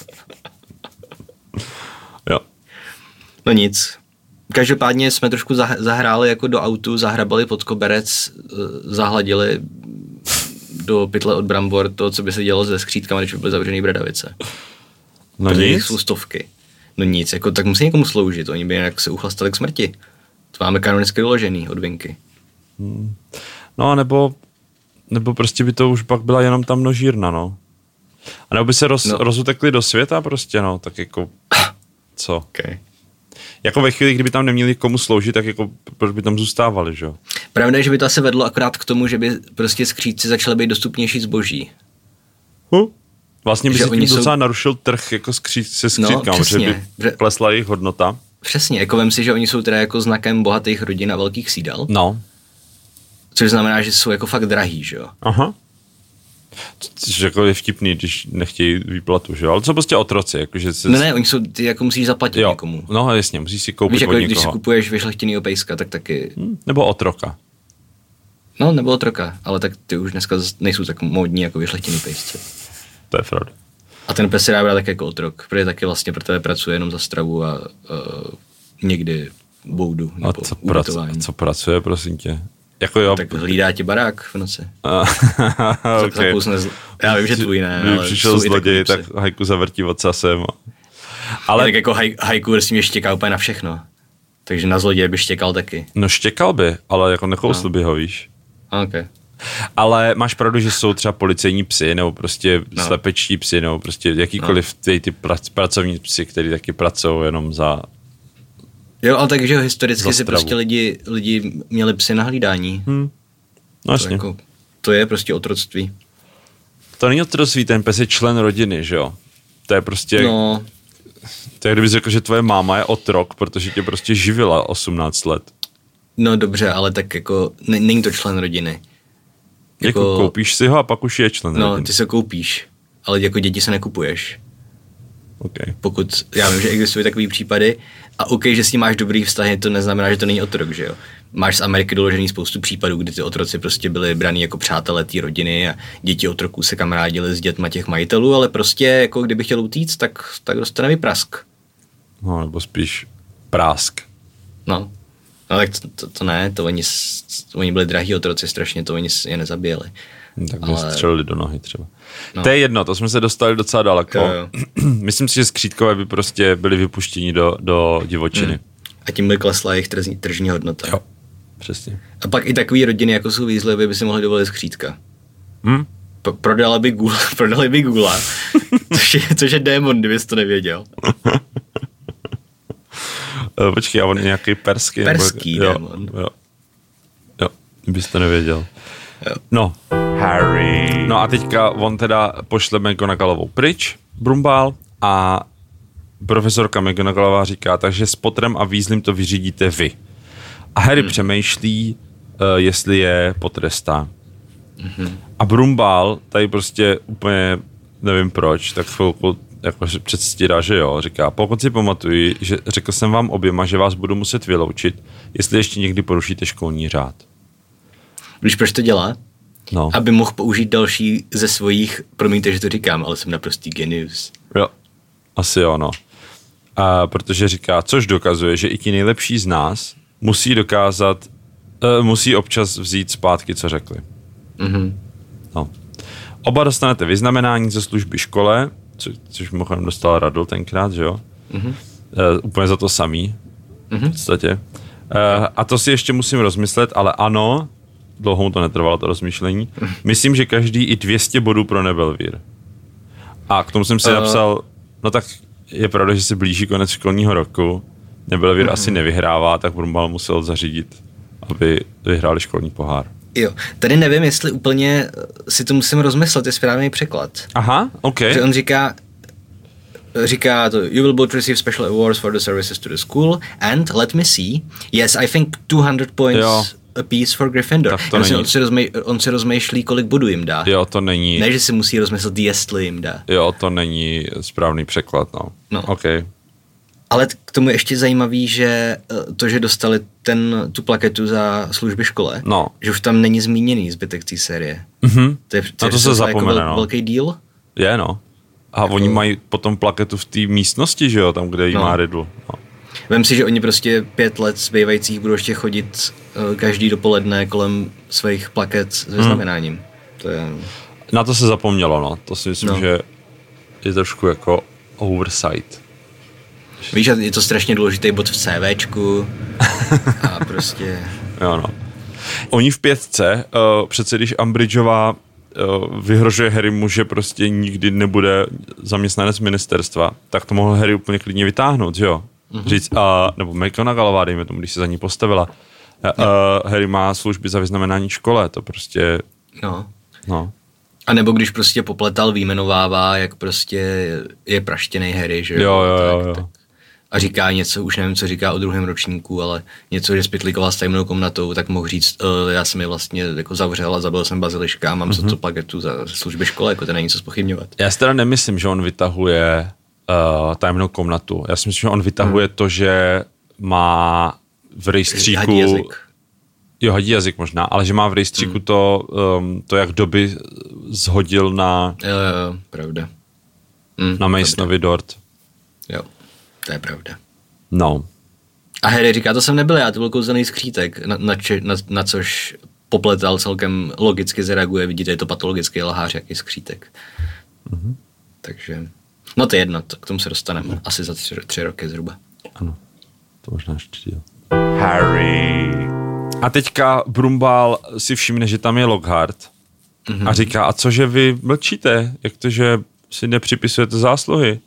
Jo.
No nic. Každopádně jsme trošku zahráli jako do autu, zahrabali pod koberec, zahladili do pytle od brambor to, co by se dělo se skřítkama, když by byly zavřený Bradavice.
No
Protože
nic.
jich jsou stovky. No nic, jako tak musí někomu sloužit, oni by jinak se uchlastali k smrti. To máme kanonicky doložený od Vinky.
Hmm. No a nebo, nebo prostě by to už pak byla jenom ta množírna, no. A nebo by se roz,
no.
rozutekli do světa prostě, no, tak jako, co?
Okay.
Jako ve chvíli, kdyby tam neměli komu sloužit, tak jako, proč by tam zůstávali, že jo?
Pravda je, že by to asi vedlo akorát k tomu, že by prostě skřídci začaly být dostupnější zboží.
Huh? Vlastně by
že
si tím docela
jsou...
narušil trh jako skřít, se skřítkama,
no,
že by
že...
klesla jejich hodnota.
Přesně, jako vem si, že oni jsou teda jako znakem bohatých rodin a velkých sídel.
No.
Což znamená, že jsou jako fakt drahý, že jo?
Aha. Což jako je vtipný, když nechtějí výplatu, že jo? Ale co prostě otroci, jakože se...
Ne, ne, oni jsou, ty jako musíš zaplatit jo. někomu.
No jasně, musíš si koupit.
Víš, jako
od
když
někoho.
si kupuješ vyšlechtěnýho pejska, tak taky...
Hmm, nebo otroka.
No, nebo otroka, ale tak ty už dneska nejsou tak módní jako vyšlechtěný pejsci.
To je pravda.
A ten pes se dá brát tak jako otrok, protože taky vlastně pro tebe pracuje jenom za stravu a uh, někdy boudu nebo
a co, prac, co pracuje, prosím tě? Jako jo.
Tak hlídá ti barák v noci.
Okay.
Zl... Já vím, že tvůj ne,
Kdyby
ale
přišel zloděj, tak hajku zavrtí ocasem.
Ale tak jako haj, hajku prostě mě štěká úplně na všechno. Takže na zloděje by štěkal taky.
No štěkal by, ale jako nekousl no. by ho, víš.
Okay.
Ale máš pravdu, že jsou třeba policejní psy, nebo prostě no. slepečtí psy, nebo prostě jakýkoliv no. ty, ty prac, pracovní psy, který taky pracují jenom za...
Jo, ale takže historicky si prostě lidi, lidi měli psy na hlídání.
Hmm. No jasně.
To, jako, to je prostě otroctví.
To není otroctví, ten pes je člen rodiny, že jo? To je prostě...
No.
To je, kdyby jsi řekl, že tvoje máma je otrok, protože tě prostě živila osmnáct let.
No dobře, ale tak jako ne, není to člen rodiny.
Jako, jako koupíš si ho a pak už je člen
no,
rodiny.
No, ty se koupíš, ale jako děti se nekupuješ.
Okay.
Pokud, já vím, že existují takový případy a OK, že s ním máš dobrý vztahy, to neznamená, že to není otrok, že jo. Máš z Ameriky doložený spoustu případů, kdy ty otroci prostě byli braní jako přátelé té rodiny a děti otroků se kamarádili s dětma těch majitelů, ale prostě jako kdyby chtěl utíct, tak, tak dostane vyprask.
No, nebo spíš prásk.
No, no tak to, to, to ne, to oni, to oni byli drahý otroci strašně, to oni je nezabíjeli.
Tak by ale... střelili do nohy třeba.
No.
To je jedno, to jsme se dostali docela daleko.
Jo, jo.
Myslím si, že skřítkové by prostě byli vypuštěni do, do divočiny. Hmm.
A tím by klesla jejich tržní, tržní hodnota.
Jo, přesně.
A pak i takový rodiny, jako jsou Weasley, by si mohli dovolit skřítka.
Hmm?
P- prodala by gula, prodali by gula, což je, což je démon, kdybys to nevěděl.
Počkej, a on je nějaký perský.
Perský
nebo...
démon.
Jo, jo. jo, kdybys to nevěděl.
Jo.
No. Harry. No a teďka on teda pošle McGonagallovou pryč, Brumbál, a profesorka McGonagallová říká, takže s Potterem a Weasleym to vyřídíte vy. A Harry hmm. přemýšlí, uh, jestli je potrestá. Hmm. A Brumbál tady prostě úplně, nevím proč, tak chvilku jako předstírá, že jo, říká, pokud si pamatuju, že řekl jsem vám oběma, že vás budu muset vyloučit, jestli ještě někdy porušíte školní řád.
Víš, proč to dělá?
No.
Aby mohl použít další ze svojich, promiňte, že to říkám, ale jsem naprostý genius.
Jo, asi jo, no. A protože říká, což dokazuje, že i ti nejlepší z nás musí dokázat, uh, musí občas vzít zpátky, co řekli.
Mhm.
No. Oba dostanete vyznamenání ze služby škole, co, což mimochodem dostal Radl tenkrát, že jo? Mhm. Uh, úplně za to samý, mhm. v podstatě. Uh, a to si ještě musím rozmyslet, ale ano, dlouho mu to netrvalo, to rozmýšlení. Myslím, že každý i dvě stě bodů pro Nebelvír. A k tomu jsem si uh. napsal, no tak je pravda, že se blíží konec školního roku, Nebelevir mm-hmm. asi nevyhrává, tak Brumbal musel zařídit, aby vyhráli školní pohár.
Jo, tady nevím, jestli úplně si to musím rozmyslet, je správný překlad.
Aha, ok.
Že on říká, říká to, you will both receive special awards for the services to the school and let me see, yes, I think two hundred points jo. a piece for Gryffindor.
Tak to není.
On, si rozmej, on si rozmýšlí, kolik bodů jim dá.
Jo, to není.
Ne, že si musí rozmyslet, jestli jim dá.
Jo, to není správný překlad, no.
No.
Ok.
Ale k tomu je ještě zajímavý, že to, že dostali ten, tu plaketu za služby škole,
no.
že už tam není zmíněný zbytek té série.
Mhm.
To je,
to, to se zapomene,
jako
no.
velký díl.
Je, no. A jako... oni mají potom plaketu v té místnosti, že jo, tam, kde jí no. má Riddle. No.
Vem si, že oni prostě pět let zbývajících budou ještě chodit uh, každý dopoledne kolem svých plaket s vyznamenáním. Hmm. To je...
Na to se zapomnělo, no. To si myslím,
no.
že je trošku jako oversight.
Víš, je to strašně důležitý bod v CVčku a prostě...
Jo, no. Oni v pětce, uh, přece když Umbridgeová uh, vyhrožuje Harrymu, že prostě nikdy nebude zaměstnanec ministerstva, tak to mohl Harry úplně klidně vytáhnout, že jo? Mm-hmm. Říct, uh, nebo McGonagallová, dejme tomu, když se za ní postavila. Uh, uh, Harry má služby za vyznamenání škole, to prostě...
No.
No.
A nebo když prostě popletal výjmenovává, jak prostě je praštěnej Harry, že
jo? Jo, jo,
tak,
jo.
Tak. A říká něco, už nevím, co říká o druhém ročníku, ale něco, že spytlíkoval s tajemnou komnatou, tak mohl říct, uh, já jsem je vlastně jako zavřel a zabil jsem baziliška a mám mm-hmm. za to plaketu za služby škole, jako to není co zpochybňovat.
Já si teda nemyslím, že on vytahuje uh, tajemnou komnatu. Já si myslím, že on vytahuje hmm. to, že má v rejstříku...
Hadí jazyk.
Jo, hadí jazyk možná, ale že má v rejstříku hmm. to, um, to, jak doby zhodil na...
Jo, jo, pravda. Hmm,
na Masonovi dort.
Jo, to je pravda.
No.
A Harry říká, to jsem nebyl já, to byl kouzelný skřítek, na, na, či, na, na což popletal celkem logicky zareaguje, vidíte, je to patologický lhář, jaký skřítek.
Mm-hmm.
Takže, no to je jedno, to, k tomu se dostaneme, asi za tři, tři roky zhruba.
Ano, to možná ještě díl. Harry. A teďka Brumbál si všimne, že tam je Lockhart mm-hmm. a říká, a cože vy mlčíte, jak to, že si nepřipisujete zásluhy?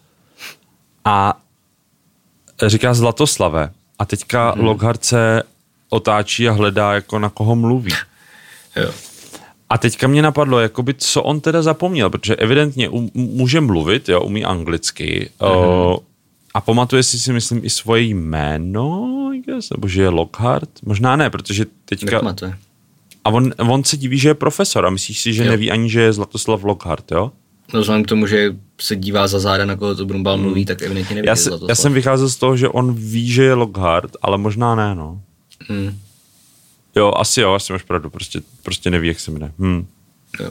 A říká Zlatoslave. A teďka hmm. Lockhart se otáčí a hledá, jako na koho mluví.
Jo.
A teďka mě napadlo, jakoby, co on teda zapomněl, protože evidentně um, může mluvit, jo, umí anglicky hmm. o, a pamatuje si, si myslím, i svoje jméno, guess, nebo že je Lockhart? Možná ne, protože teďka...
Nepamatuje.
A on, on se diví, že je profesor a myslíš si, že jo. neví ani, že je Zlatoslav Lockhart, jo?
No vzhledem k tomu, že se dívá za záda, na koho to Brumbál mluví, hmm. tak evidentně neví,
já, se, já jsem vycházel z toho, že on ví, že je Lockhart, ale možná ne, no.
Hmm.
Jo, asi jo, asi máš pravdu, prostě, prostě neví, jak se jmenuje. Hmm.
Jo.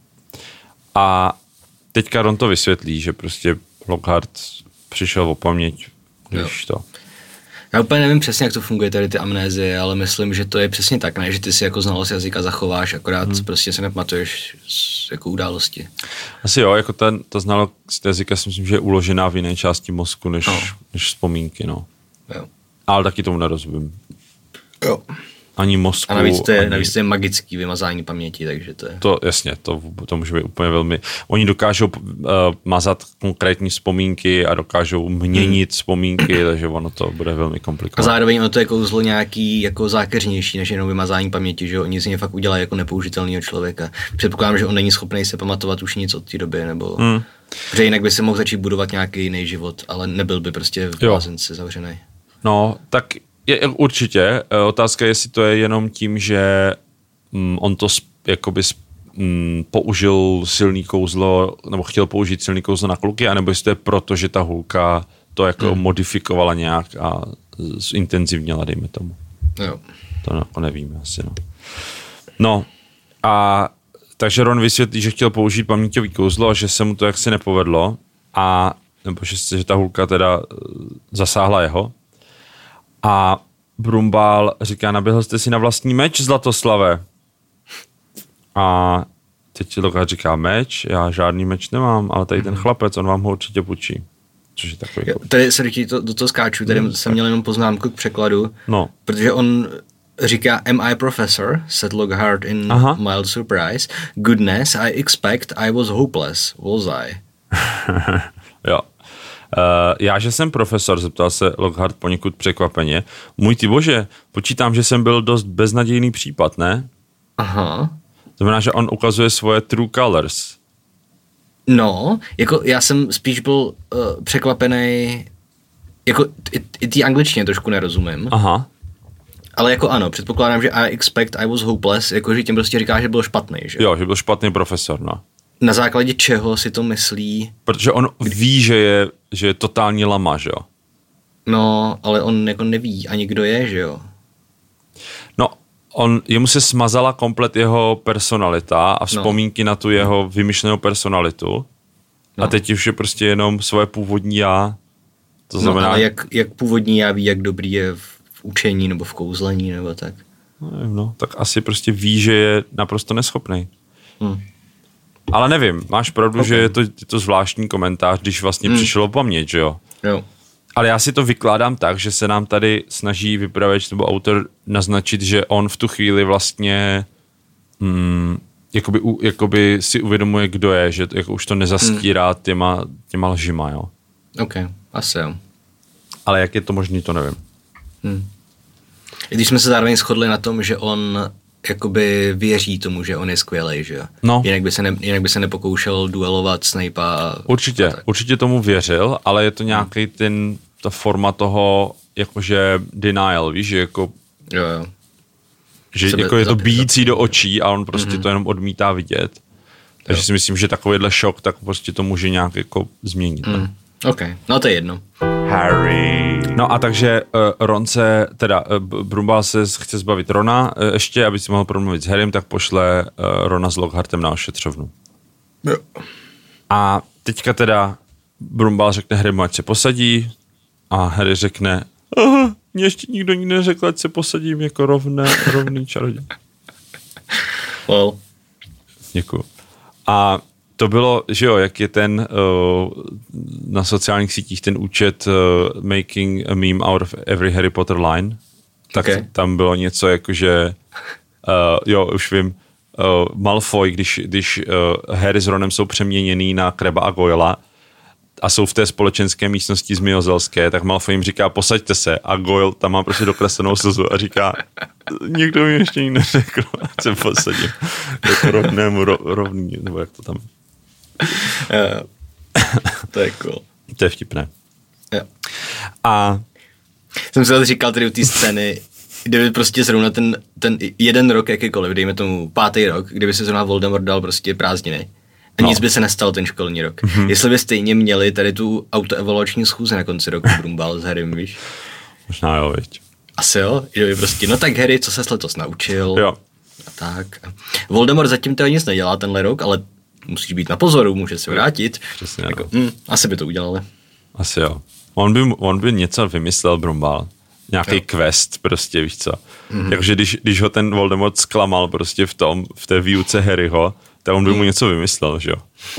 A teďka Ron to vysvětlí, že prostě Lockhart přišel o paměť, když to...
Já úplně nevím přesně, jak to funguje tady ty amnézie, ale myslím, že to je přesně tak, ne? Že ty si jako znalost jazyka zachováš, akorát hmm. prostě se nepamatuješ jako události.
Asi jo, jako ta, ta znalost jazyka si myslím, že je uložená v jiné části mozku, než,
no.
než vzpomínky, no.
Jo.
Ale taky tomu nerozumím.
Jo.
Ani mozku.
A navíc to je,
ani...
navíc to je magický vymazání paměti, takže to je...
To jasně, to, to může být úplně velmi... Oni dokážou uh, mazat konkrétní vzpomínky a dokážou měnit hmm. vzpomínky, takže ono to bude velmi komplikované.
A zároveň ono to je kouzlo nějaký jako zákeřnější, než jenom vymazání paměti, že jo? Oni z něj fakt udělají jako nepoužitelného člověka. Předpokládám, že on není schopný se pamatovat už nic od té doby, nebo... Hmm. Protože jinak by se mohl začít budovat nějaký jiný život, ale nebyl by prostě v blázinci zavřený.
No, tak... Je, určitě. Otázka je, jestli to je jenom tím, že mm, on to sp, jakoby sp, mm, použil silný kouzlo, nebo chtěl použít silný kouzlo na kluky, anebo jestli to je proto, že ta hulka to jako hmm. modifikovala nějak a zintenzivněla, dejme tomu.
Jo.
To jako nevíme asi, no. No a takže Ron vysvětlí, že chtěl použít paměťový kouzlo a že se mu to jaksi nepovedlo a nebo že, že ta hulka teda zasáhla jeho. A Brumbál říká, naběhl jste si na vlastní meč, Zlatoslave. A teď Lockhart říká, meč? Já žádný meč nemám, ale tady ten chlapec, on vám ho určitě půjčí. Což je takový...
Jo, tady se to, do toho skáču, tady hmm, jsem měl jenom poznámku k překladu,
no.
Protože on říká, am I professor? Said Lockhart in Aha. mild surprise. Goodness, I expect I was hopeless, was I?
Jo. já, že jsem profesor, zeptal se Lockhart poněkud překvapeně. Můj ty bože, počítám, že jsem byl dost beznadějný případ, ne?
Aha.
To znamená, že on ukazuje svoje true colors.
No, jako já jsem spíš byl uh, překvapený, jako i, i té angličtině trošku nerozumím.
Aha.
Ale jako ano, předpokládám, že I expect I was hopeless, jakože tím prostě říká, že byl špatný, že?
Jo, že byl špatný profesor, no.
Na základě čeho si to myslí?
Protože on ví, že je, že je totální lama, že jo?
No, ale on jako neví ani kdo je, že jo?
No, on, jemu se smazala komplet jeho personalita a vzpomínky no. na tu jeho vymyšlenou personalitu. No. A teď už je prostě jenom svoje původní já. To znamená...
No, ale jak, jak původní já ví, jak dobrý je v, v učení nebo v kouzlení nebo tak?
Nevím, no, tak asi prostě ví, že je naprosto neschopný.
Hmm.
Ale nevím, máš pravdu, okay. že je to, je to zvláštní komentář, když vlastně hmm. přišlo paměť, že jo?
Jo.
Ale já si to vykládám tak, že se nám tady snaží vypravěč nebo autor naznačit, že on v tu chvíli vlastně hmm, jakoby, jakoby si uvědomuje, kdo je, že jako už to nezastírá těma, těma lžima, jo?
Ok, asi jo.
Ale jak je to možný, to nevím.
Hmm. I když jsme se zároveň shodli na tom, že on jakoby věří tomu, že on je skvělej, že jo?
No.
Jinak by se, ne, jinak by se nepokoušel duelovat Snape'a. A,
určitě,
a
určitě tomu věřil, ale je to nějaký ten, ta forma toho, jakože denial, víš, že jako...
Jo, jo.
Že
Sebe,
jako je to
zap,
bíjící do očí a on prostě mm-hmm. to jenom odmítá vidět. Takže jo. si myslím, že takovýhle šok, tak prostě to může nějak jako změnit.
Mm. OK, no to je jedno.
Harry. No a takže uh, Ron se, teda uh, Brumbál se chce zbavit Rona uh, ještě, aby si mohl promluvit s Harrym, tak pošle uh, Rona s Lockhartem na ošetřovnu.
Jo.
A teďka teda Brumbál řekne Harrymu, ať se posadí a Harry řekne, aha, mě ještě nikdo nikdy neřekl, ať se posadím jako rovné, rovný čaroděj.
Well.
Děkuju. A to bylo, že jo, jak je ten uh, na sociálních sítích ten účet uh, making a meme out of every Harry Potter line, tak okay. tam bylo něco jako, že uh, jo, už vím, uh, Malfoy, když, když uh, Harry s Ronem jsou přeměněný na Kreba a Goyla a jsou v té společenské místnosti zmiozelské, tak Malfoy jim říká, posaďte se a Goyle tam má prostě dokreslenou slzu a říká, nikdo mi ještě nikdo neřekl, ať se posadím jako rovnému, ro, rovný, nebo jak to tam
Jo, to je cool.
To je vtipné.
Jo.
A
jsem si říkal tady u té scény, kdyby prostě zrovna ten, ten jeden rok jakýkoliv, dejme tomu pátý rok, kdyby se zrovna Voldemort dal prostě prázdniny a no. nic by se nestalo ten školní rok. Mm-hmm. Jestli by stejně měli tady tu autoevaluační schůzi na konci roku Brumbál s Harrym, víš?
Možná jo, viď.
Asi jo, že by prostě, no tak Harry, co se letos naučil.
Jo.
A tak. Voldemort zatím toho nic nedělá tenhle rok, ale musíš být na pozoru, může se vrátit.
Přesně,
jako, mm, asi by to udělali.
Asi jo. On by, on by něco vymyslel, Brumbál. Nějaký jo. quest prostě, víš co. Mm-hmm. Takže když, když ho ten Voldemort zklamal prostě v tom, v té výuce Harryho, tak on by mm. mu něco vymyslel, že jo.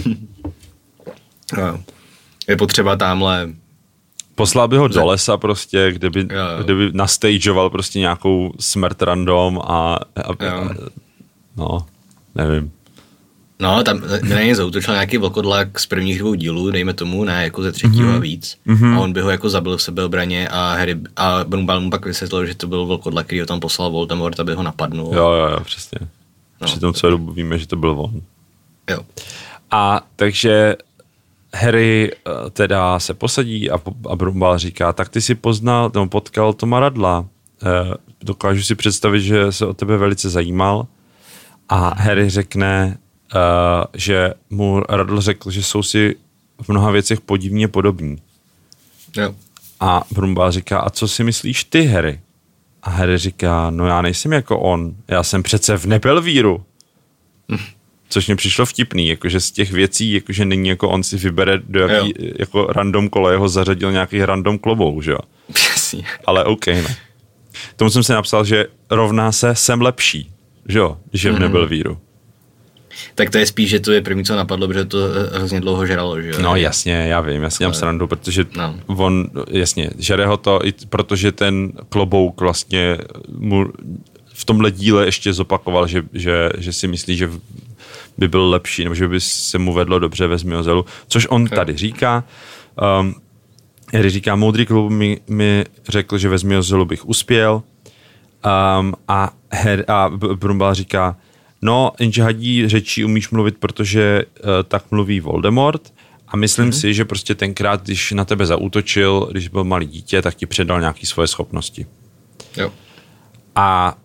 No. Je potřeba tamhle...
Poslal by ho do lesa prostě, kde by,
jo, jo.
kde by nastageoval prostě nějakou smrt random a, a, a no, nevím.
No, tam na něj zautočil nějaký vlkodlak z prvních dvou dílů, dejme tomu, ne, jako ze třetího mm-hmm. a víc. Mm-hmm. A on by ho jako zabil v sebeobraně a Harry a Brumbál mu pak vysvětlil, že to byl vlkodlak, který ho tam poslal Voldemort, aby ho napadnul.
Jo, jo, jo, přesně. No. Při tom celou dobu víme, že to byl on.
Jo.
A takže Harry teda se posadí a, a Brumbál říká, tak ty si poznal, nebo potkal Toma Riddla. E, dokážu si představit, že se o tebe velice zajímal. A Harry řekne, Uh, že mu Riddle řekl, že jsou si v mnoha věcech podivně podobní.
Jo.
A Brumbál říká, a co si myslíš ty, Harry? A Harry říká, no já nejsem jako on, já jsem přece v Nebelvíru. Hm. Což mi přišlo vtipný, jakože z těch věcí, jakože není jako on si vybere, do jaký, jako random kolo, jeho zařadil nějaký random klobou, že jo?
Přesně.
Ale OK, no. Tomu jsem si napsal, že rovná se jsem lepší, že jo, že v mm-hmm. Nebelvíru.
Tak to je spíš, že to je první, co napadlo, protože to hrozně dlouho žralo, že jo?
No jasně, já vím, jasně mám srandu, protože no. on, jasně, žere ho to, i protože ten klobouk vlastně mu v tomhle díle ještě zopakoval, že, že, že si myslí, že by byl lepší, nebo že by se mu vedlo dobře ve Zmiozelu, což on okay. tady říká. Um, Harry říká, moudrý klub mi, mi řekl, že ve Zmijozelu bych uspěl. Um, a, Harry, a Brumbal říká, no, jenže hadí řečí umíš mluvit, protože uh, tak mluví Voldemort. A myslím mm-hmm. si, že prostě tenkrát, když na tebe zaútočil, když byl malý dítě, tak ti předal nějaké svoje schopnosti.
Jo.
A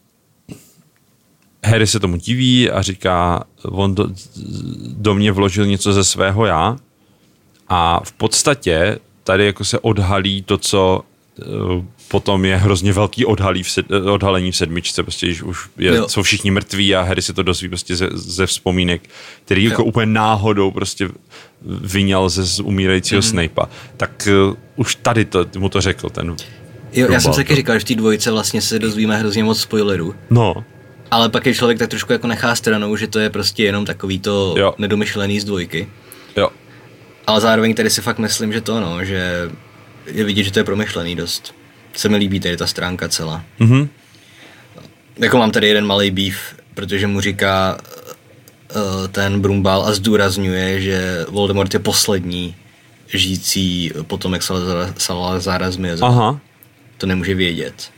Harry se tomu diví a říká, on do, do mě vložil něco ze svého já a v podstatě tady jako se odhalí to, co uh, potom je hrozně velký odhalí v sed, odhalení v sedmičce, prostě když už je, jsou všichni mrtví a Harry se to dozví prostě ze, ze vzpomínek, který jo. jako úplně náhodou prostě vyňal ze z umírajícího mm-hmm. Snape'a. Tak uh, už tady to, mu to řekl ten
Jo, já jsem si taky říkal, že v té dvojice vlastně se dozvíme hrozně moc spoilerů.
No.
Ale pak je člověk tak trošku jako nechá stranou, že to je prostě jenom takový to jo. nedomyšlený z dvojky.
Jo.
Ale zároveň tady si fakt myslím, že to no, že je vidět, že to je promyšlený dost. Se mi líbí tady ta stránka celá.
Mhm.
Jako mám tady jeden malý beef, protože mu říká uh, ten Brumbal a zdůrazňuje, že Voldemort je poslední žijící potomek Salazara Zmijozela.
Aha.
To nemůže vědět.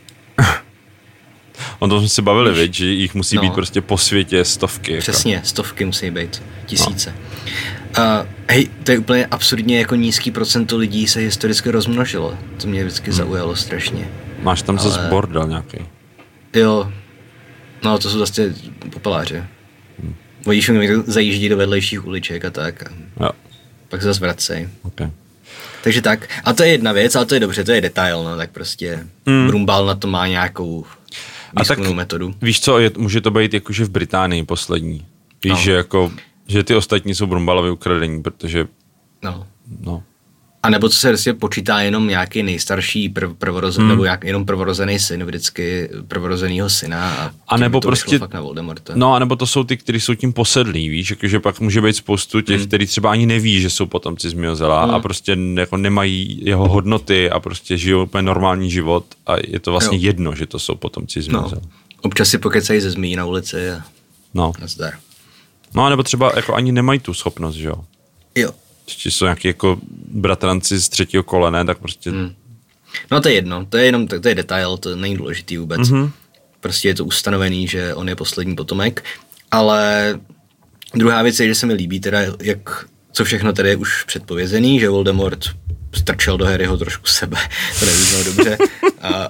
On to jsme si bavili, věď, že jich musí no. být prostě po světě stovky.
Přesně, jako. Stovky musí být, tisíce. No. Uh, hej, to je úplně absurdně jako nízký procento lidí se historicky rozmnožilo. To mě vždycky hmm. zaujalo strašně.
Máš tam
Ale...
zase bordel nějaký.
Jo, no to jsou zase popeláři. Hmm. Oni zajíždí do vedlejších uliček a tak. A
jo.
Pak se zase vracej.
Okay.
Takže tak. A to je jedna věc, ale to je dobře, to je detail, no, tak prostě hmm. Brumbal na to má nějakou výzkumnou metodu.
Víš co, je, může to být jakože v Británii poslední. Víš, no. že jako, že ty ostatní jsou Brumbalovi ukradení, protože...
No.
no.
A nebo co se vlastně počítá jenom nějaký nejstarší prv, prvorozen, hmm. nebo jak, jenom prvorozený syn, vždycky prvorozenýho syna a,
a nebo prostě,
fakt na Voldemorta.
No a nebo to jsou ty, kteří jsou tím posedlí, víš, jakože pak může být spoustu těch, hmm. kteří třeba ani neví, že jsou potomci Zmijozela hmm. a prostě jako nemají jeho hodnoty a prostě žijou úplně normální život a je to vlastně jo. jedno, že to jsou potomci Zmijozela.
No. Občas si pokecají ze zmíjí na ulici a
no.
nazdar.
No a nebo třeba jako ani nemají tu schopnost, že jo?
Jo.
Či jsou nějaký jako bratranci z třetího kolene, tak prostě... Hmm.
No to je jedno, to je jenom, to, to je detail, to není důležitý vůbec. Mm-hmm. Prostě je to ustanovený, že on je poslední potomek, ale druhá věc je, že se mi líbí teda, jak, co všechno tady je už předpovězený, že Voldemort strčel do Harryho trošku sebe, to nevyznělo dobře. A,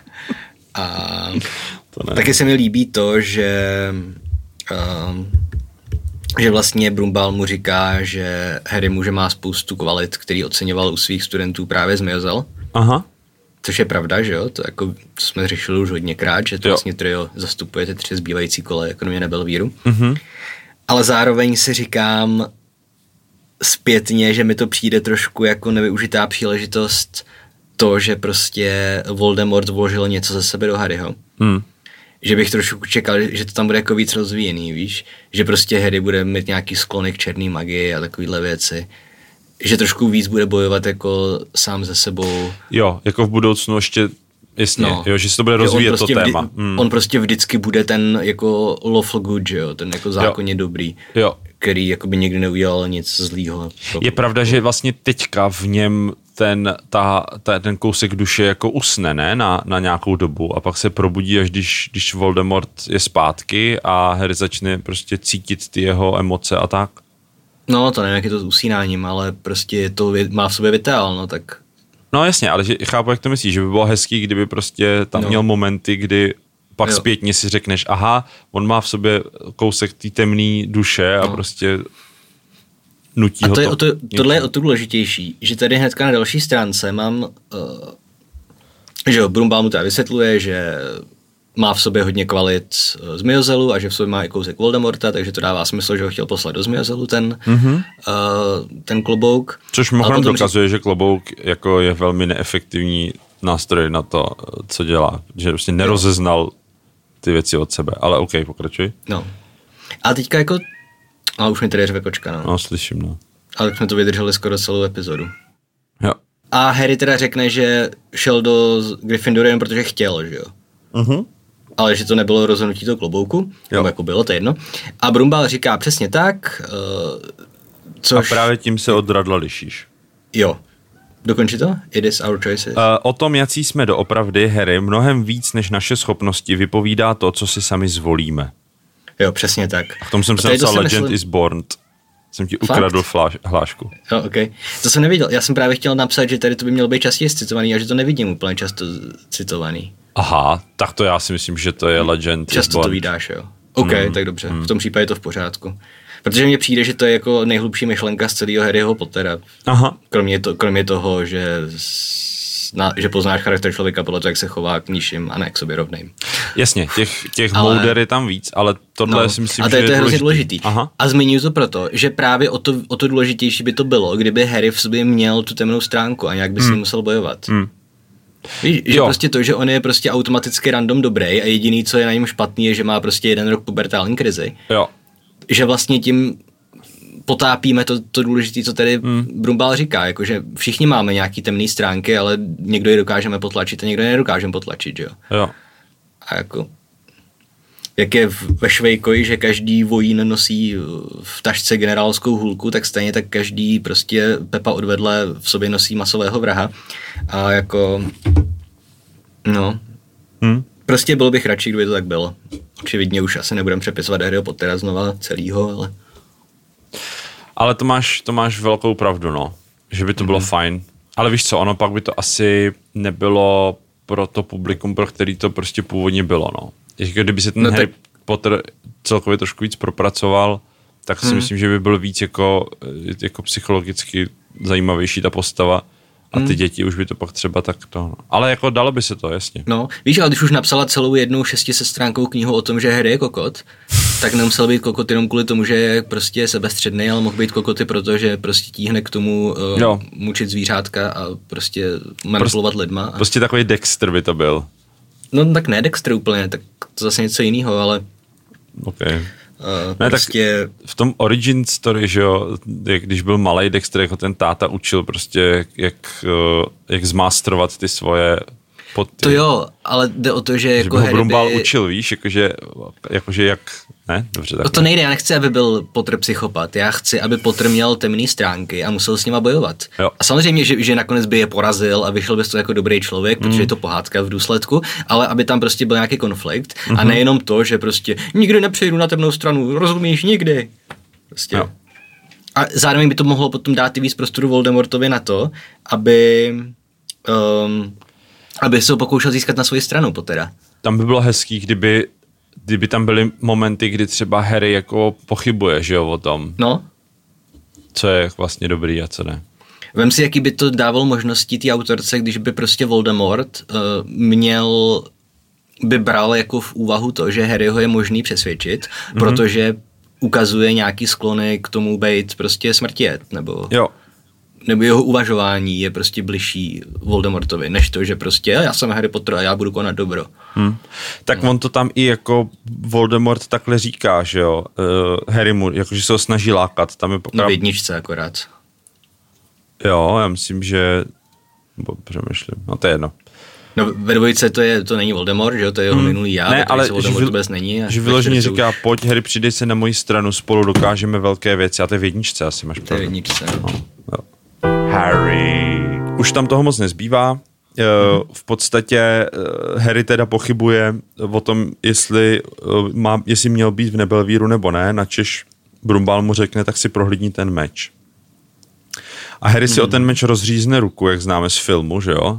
a
to ne.
Taky se mi líbí to, že... Um, že vlastně Brumbal mu říká, že Harry může má spoustu kvalit, který oceňoval u svých studentů právě Zmijozel.
Aha.
Což je pravda, že jo? To, jako, to jsme řešili už hodněkrát, že to jo. Vlastně trio zastupuje ty tři zbývající kole, jako kromě Nebelvíru.
Mhm.
Ale zároveň si říkám zpětně, že mi to přijde trošku jako nevyužitá příležitost to, že prostě Voldemort vložil něco ze sebe do Harryho.
Hmm.
Že bych trošku čekal, že to tam bude jako víc rozvíjený, víš? Že prostě Harry bude mít nějaký sklony k černý magii a takovýhle věci. Že trošku víc bude bojovat jako sám ze sebou.
Jo, jako v budoucnu ještě, jasně, no, jo, že se to bude rozvíjet prostě to téma.
Vždy, mm. On prostě vždycky bude ten jako lawful good, že jo? Ten jako zákonně jo. dobrý.
Jo.
Který jako by nikdy neudělal nic zlýho.
Je pravda, že vlastně teďka v něm ten, ta, ta, ten kousek duše jako usne, ne? Na, na nějakou dobu a pak se probudí, až když, když Voldemort je zpátky a Harry začne prostě cítit ty jeho emoce a tak.
No, to nevím, jak je to s usínáním, ale prostě to má v sobě vitál, no tak...
No jasně, ale že, chápu, jak to myslíš, že by bylo hezký, kdyby prostě tam no. měl momenty, kdy pak jo. zpětně si řekneš, aha, on má v sobě kousek té temné duše a no. prostě nutí
a
ho
to.
to.
Je o to tohle je o to důležitější, že tady hnedka na další stránce mám, uh, že jo, Brumbal mu teda vysvětluje, že má v sobě hodně kvalit Zmijozelu a že v sobě má i kousek Voldemorta, takže to dává smysl, že ho chtěl poslat do Zmijozelu ten, mm-hmm. uh, ten klobouk.
Což mimochodem dokazuje, řík... že klobouk jako je velmi neefektivní nástroj na to, co dělá. Že prostě nerozeznal ty věci od sebe. Ale OK, pokračuj.
No. A teďka jako... Ale už mi tady řve kočka, no.
No, slyším, no.
Ale tak jsme to vydrželi skoro celou epizodu.
Jo.
A Harry teda řekne, že šel do Gryffindoru jen protože chtěl, že jo?
Mhm.
Ale že to nebylo rozhodnutí toho klobouku, nebo jako bylo, to je jedno. A Brumbal říká přesně tak, uh, což...
A právě tím se od Radla lišíš.
Jo. Dokonči to? It is our choices.
Uh, o tom, jaký jsme doopravdy, Harry, mnohem víc než naše schopnosti vypovídá to, co si sami zvolíme.
Jo, přesně tak.
V tom jsem se napsal Legend myslím... is Born. Jsem ti ukradl fláš, hlášku.
Jo, ok. To jsem neviděl. Já jsem právě chtěl napsat, že tady to by mělo být častěji citovaný a že to nevidím úplně často citovaný.
Aha, tak to já si myslím, že to je Legend
často
is Born.
Často to vydáš, jo. OK, mm, tak dobře.
Mm.
V tom případě je to v pořádku. Protože mně přijde, že to je jako nejhlubší myšlenka z celého Harryho Pottera.
Aha.
Kromě, to, kromě toho, že, na, že poznáš charakter člověka podle toho, jak se chová k nižším a ne k sobě rovným.
Jasně, těch, těch ale, mouder je tam víc, ale tohle no, si myslím,
a to
že
je, to je hrozně důležitý.
Aha.
A zmiňuji to proto, že právě o to, o to důležitější by to bylo, kdyby Harry v sobě měl tu temnou stránku a nějak by hmm. si musel bojovat. Hmm. Víš, že jo. Prostě to, že on je prostě automaticky random dobrý a jediný, co je na něm špatný, je, že má prostě jeden rok pubertální krizi.
Jo.
Že vlastně tím potápíme to, to důležité, co tady hmm. Brumbál říká, jakože všichni máme nějaký temné stránky, ale někdo je dokážeme potlačit a někdo je nedokážeme potlačit, že jo.
Jo.
A jako, jak je ve Švejkoji, že každý vojín nosí v tašce generálskou hůlku, tak stejně tak každý prostě Pepa odvedle v sobě nosí masového vraha. A jako, no, hmm. prostě byl bych radši, kdyby to tak bylo. Očividně už asi nebudem přepisovat Harryho Pottera znova celýho, ale...
Ale to máš, to máš velkou pravdu, no. Že by to mm-hmm. bylo fajn. Ale víš co, ono pak by to asi nebylo pro to publikum, pro který to prostě původně bylo, no. Ještě kdyby se ten no Harry tak... Potter celkově trošku víc propracoval, tak si hmm. myslím, že by byl víc jako, jako psychologicky zajímavější ta postava. A ty hmm. děti už by to pak třeba tak to... No. Ale jako dalo by se to, jasně.
No, víš, ale když už napsala celou jednu šestisetstránkovou knihu o tom, že Harry je kokot, tak nemusel být kokot jenom kvůli tomu, že je prostě sebestředný, ale mohl být kokoty, protože prostě tíhne k tomu uh, mučit zvířátka a prostě manipulovat
Prost,
lidma. A...
Prostě takový Dexter by to byl.
No tak ne Dexter úplně, tak to zase něco jiného, ale...
Okay.
Uh,
ne,
prostě...
tak v tom origin story, že jo, jak když byl malej Dexter, jako ten táta učil prostě, jak, jak zmástrovat ty svoje poty.
To jo, ale jde o to, že, že jako
Harry Brumbál
by...
učil, víš, jakože, jakože jak, ne? Dobře, tak.
To nejde, já nechci, aby byl Potter psychopat, já chci, aby Potter měl temné stránky a musel s nima bojovat. Jo. A samozřejmě, že, že nakonec by je porazil a vyšel by z toho jako dobrý člověk, mm. protože je to pohádka v důsledku, ale aby tam prostě byl nějaký konflikt mm-hmm. a nejenom to, že prostě nikdy nepřejdu na temnou stranu, rozumíš, nikdy. Prostě. Jo. A zároveň by to mohlo potom dát i víc prostoru Voldemortovi na to, aby... Um, aby se ho pokoušel získat na svoji stranu Pottera.
Tam by bylo hezký, kdyby, kdyby tam byly momenty, kdy třeba Harry jako pochybuje, že jo, o tom.
No.
Co je vlastně dobrý a co ne.
Vem si, jaký by to dával možnosti té autorce, když by prostě Voldemort uh, měl, by bral jako v úvahu to, že Harryho je možný přesvědčit, mm-hmm. protože ukazuje nějaký sklony k tomu být prostě smrtijet, nebo...
Jo.
Nebo jeho uvažování je prostě bližší Voldemortovi, než to, že prostě já jsem Harry Potter a já budu konat dobro. Hmm.
Tak no. On to tam i jako Voldemort takhle říká, že jo, uh, Harry mu, jakože se ho snaží lákat. Tam je pokrát...
No v jedničce akorát.
Jo, já myslím, že... Bo přemýšlím, no to je jedno.
No ve dvojice to, je, to není Voldemort, že jo, to je jeho hmm. minulý já,
ne, ale
Voldemort
že,
vůbec není.
Že vyloženě říká, už... pojď Harry, přidej se na moji stranu, spolu dokážeme velké věci. A to je v jedničce asi, máš pravdu.
To je v jedničce, no.
no. no. Harry. Už tam toho moc nezbývá. Mm-hmm. V podstatě Harry teda pochybuje o tom, jestli, má, jestli měl být v Nebelvíru nebo ne, načež Brumbál mu řekne, tak si prohlídni ten meč. A Harry mm-hmm. si o ten meč rozřízne ruku, jak známe z filmu, že jo?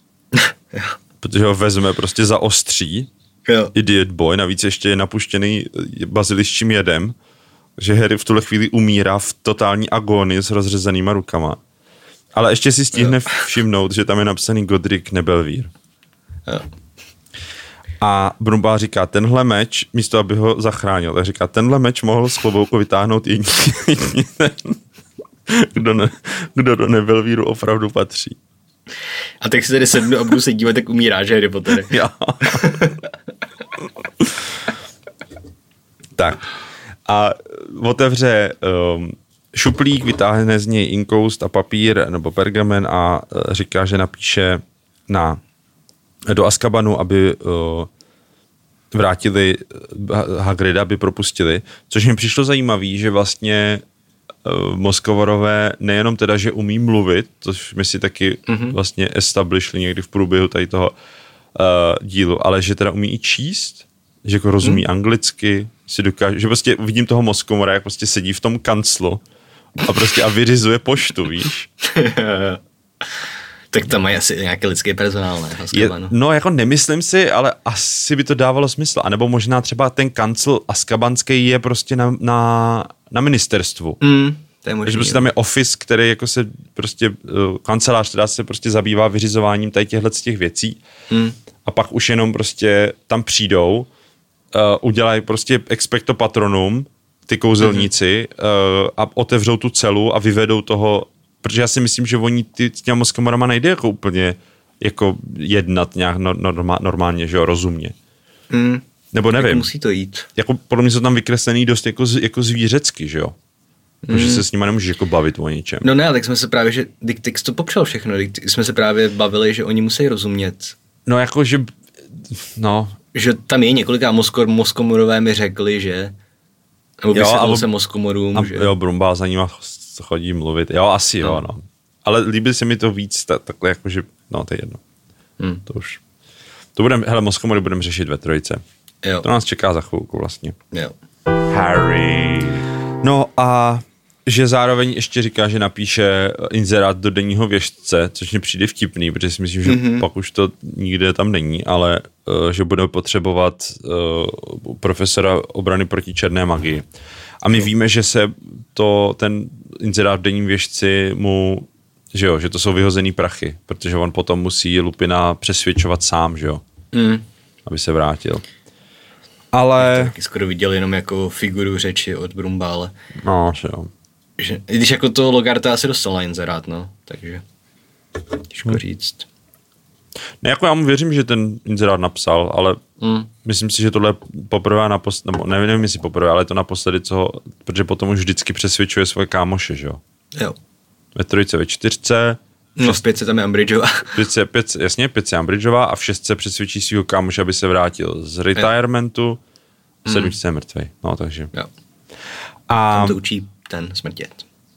Protože ho vezme prostě za ostří.
Jo.
Idiot boy, navíc ještě je napuštěný baziliščím jedem, že Harry v tuhle chvíli umírá v totální agónii s rozřezanýma rukama. Ale ještě si stihne všimnout, že tam je napsaný Godric Nebelvír.
Jo.
A Brumbál říká, tenhle meč, místo aby ho zachránil, tak říká, tenhle meč mohl z klobouku vytáhnout jediný ten, kdo, ne, kdo do Nebelvíru opravdu patří.
A tak si tady sednu a budu se dívat, jak umírá, že Harry Potter.
Jo. Tak. A otevře um, šuplík, vytáhne z něj inkoust a papír nebo pergamen a uh, říká, že napíše na, do Azkabanu, aby uh, vrátili Hagrida, aby propustili. Což mi přišlo zajímavý, že vlastně uh, Moskovorové nejenom teda, že umí mluvit, což my si taky mm-hmm. vlastně establishli někdy v průběhu tady toho uh, dílu, ale že teda umí i číst, že jako rozumí mm. anglicky, si dokáže, že prostě vidím toho Moskovora, jak prostě sedí v tom kanclu a prostě a vyřizuje poštu, víš?
Tak tam mají asi nějaký lidský personál, ne?
Je, no jako nemyslím si, ale asi by to dávalo smysl. A nebo možná třeba ten kancel azkabanský je prostě na, na, na ministerstvu.
Mm, to je možný,
Takže prostě tam je office, který jako se prostě, uh, kancelář, která se prostě zabývá vyřizováním tady těchto z těch věcí. Mm. A pak už jenom prostě tam přijdou, uh, udělají prostě expecto patronum, ty kouzelníci, mm-hmm. uh, a otevřou tu celu a vyvedou toho. Protože já si myslím, že oni ty, s těma Moskomorama nejde jako úplně jako jednat nějak norma, normálně, že jo, rozumně.
Mm,
Nebo nevím.
Jako musí to jít.
Jako podle mě jsou tam vykreslený dost jako, jako zvířecky, že jo. Mm. Že se s nima nemůžeš jako bavit o něčem.
No ne, tak jsme se právě, že Diktix to popřel všechno, jsme se právě bavili, že oni musí rozumět.
No jako, že, no.
Že tam je několika Moskor, Moskomorové mi řekli, že, nebo vysvětlil se Moskomorům,
a,
že.
Jo, Brumbál za nima chodí mluvit. Jo, asi no. jo, no. Ale líbí se mi to víc ta, takhle jako, že, no, to je jedno. Hmm. To už. To budeme, hele, Moskomory budeme řešit ve trojce.
Jo.
To nás čeká za chvilku vlastně.
Jo.
Harry. No a že zároveň ještě říká, že napíše inzerát do denního věštce, což mi přijde vtipný, protože si myslím, že mm-hmm. pak už to nikde tam není, ale uh, že bude potřebovat uh, profesora obrany proti černé magii. A my víme, že se to, ten inzerát v denním věštci mu, že jo, že to jsou vyhozený prachy, protože on potom musí Lupina přesvědčovat sám, že jo, mm. aby se vrátil. Ale...
Taky skoro viděl jenom jako figuru řeči od Brumbále.
No, že jo.
Že, když jako to Logarta asi dostal na inzerát, no, takže těžko hmm. říct.
Ne, jako já mu věřím, že ten inzerát napsal, ale hmm. myslím si, že tohle je poprvé naposledy, nebo nevím, nevím, jestli poprvé, ale je to naposledy, co, protože potom už vždycky přesvědčuje svoje kámoše, že jo.
Jo.
Ve trojce, ve čtyřce.
No v pětce tam je Umbridgeová.
Pětce, pětce, jasně, pětce je Umbridgeová a v šestce přesvědčí svýho kámoše, aby se vrátil z retirementu, v sedmičce je mrtvej, no takže.
Jo.
A
tam to učí ten smrtět.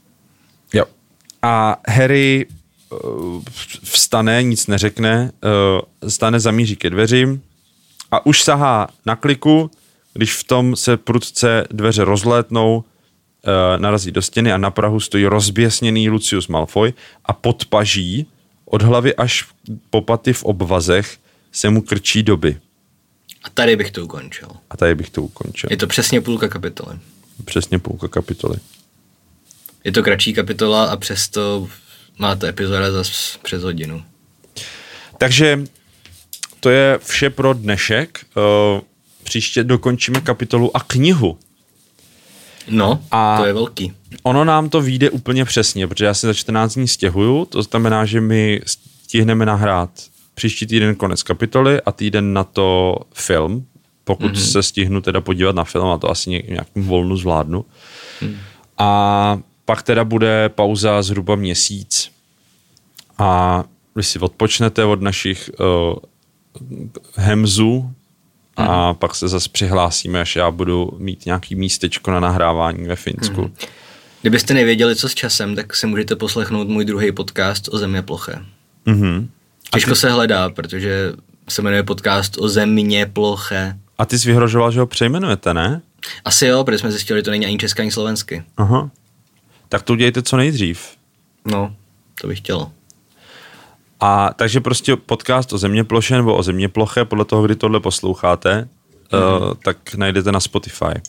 Jo. A Harry uh, vstane, nic neřekne, uh, stane, zamíří ke dveřím a už sahá na kliku, když v tom se prudce dveře rozlétnou, uh, narazí do stěny a na prahu stojí rozběsněný Lucius Malfoy a pod paží od hlavy až po paty v obvazech se mu krčí doby.
A tady bych to ukončil.
A tady bych to ukončil.
Je to přesně půlka kapitoly.
Přesně půlka kapitoly.
Je to kratší kapitola a přesto máte epizoda zas přes hodinu.
Takže to je vše pro dnešek. Příště dokončíme kapitolu a knihu.
No, a to je velký.
Ono nám to vyjde úplně přesně, protože já se za čtrnáct dní stěhuju, to znamená, že my stihneme nahrát příští týden konec kapitoly a týden na to film, pokud mm-hmm. se stihnu teda podívat na film a to asi nějakým volnu zvládnu. Mm. A pak teda bude pauza zhruba měsíc a vy si odpočnete od našich uh, hemzů a mm. pak se zase přihlásíme, až já budu mít nějaký místečko na nahrávání ve Finsku. Mm.
Kdybyste nevěděli, co s časem, tak si můžete poslechnout můj druhý podcast o země ploché.
Mm-hmm.
Těžko ty... se hledá, protože se jmenuje podcast o země ploché.
A ty jsi vyhrožoval, že ho přejmenujete, ne?
Asi jo, protože jsme zjistili, že to není ani česky, ani slovensky.
Aha. Tak to udějte co nejdřív.
No, to bych chtělo.
A takže prostě podcast o země ploše nebo o země ploche, podle toho, kdy tohle posloucháte, mm-hmm. uh, tak najdete na Spotify.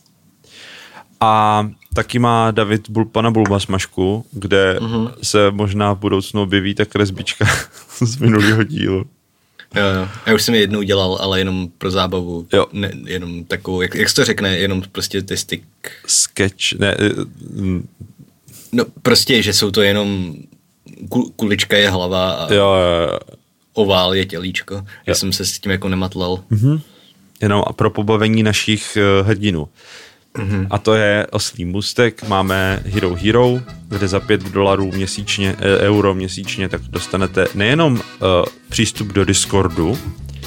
A taky má David Bul, pana Bulbasmašku, kde mm-hmm. se možná v budoucnu objeví ta kresbička z minulého dílu.
Jo, jo. Já už jsem je jednou dělal, ale jenom pro zábavu.
Jo.
Ne, jenom takovou, jak, jak se to řekne, jenom prostě ty stick...
Sketch, ne... Mm.
No prostě, že jsou to jenom... Kul, kulička je hlava a
jo, jo, jo.
ovál je tělíčko. Jo. Já jsem se s tím jako nematlal.
Mm-hmm. Jenom a pro pobavení našich uh, hrdinů. Mm-hmm. A to je Oslý můstek, máme Hero Hero, kde za pět dolarů měsíčně, euro měsíčně, tak dostanete nejenom uh, přístup do Discordu,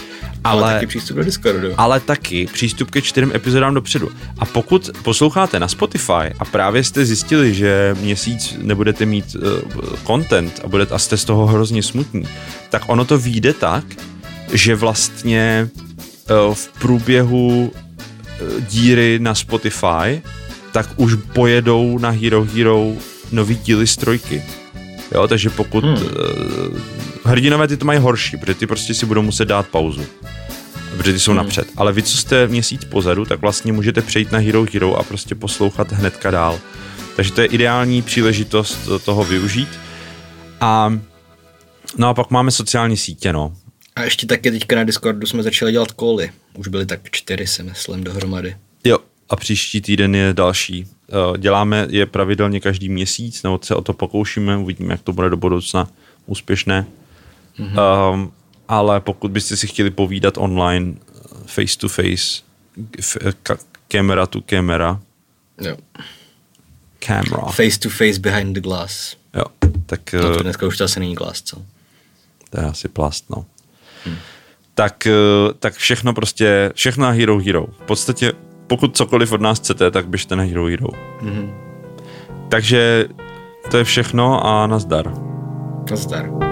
Ale, ale taky přístup do Discordu.
Ale taky přístup ke čtyřem epizodám dopředu. A pokud posloucháte na Spotify a právě jste zjistili, že měsíc nebudete mít uh, content a, budete, a jste z toho hrozně smutní, tak ono to vyjde tak, že vlastně uh, v průběhu uh, díry na Spotify tak už pojedou na Hero Hero nový díly z trojky. Jo, takže pokud hmm. uh, hrdinové ty to mají horší, protože ty prostě si budou muset dát pauzu, protože ty jsou hmm. napřed. Ale vy, co jste měsíc pozadu, tak vlastně můžete přejít na Hero Hero a prostě poslouchat hnedka dál. Takže to je ideální příležitost toho využít. A no a pak máme sociální sítě, no.
A ještě taky teďka na Discordu jsme začali dělat koly. Už byly tak čtyři, si myslím, dohromady.
Jo, a příští týden je další. Děláme je pravidelně každý měsíc, nebo se o to pokoušíme, uvidíme, jak to bude do budoucna úspěšné. Mm-hmm. Um, ale pokud byste si chtěli povídat online, face to face, camera to camera.
Jo.
Camera.
Face to face behind the glass.
Jo, tak...
No to dneska už to asi není glass, co?
To je asi plast, no.
Hmm.
Tak, tak všechno prostě, všechno na Hero Hero. V podstatě, pokud cokoliv od nás chcete, tak běžte na Hero Hero. Mm-hmm. Takže to je všechno a nazdar.
Nazdar.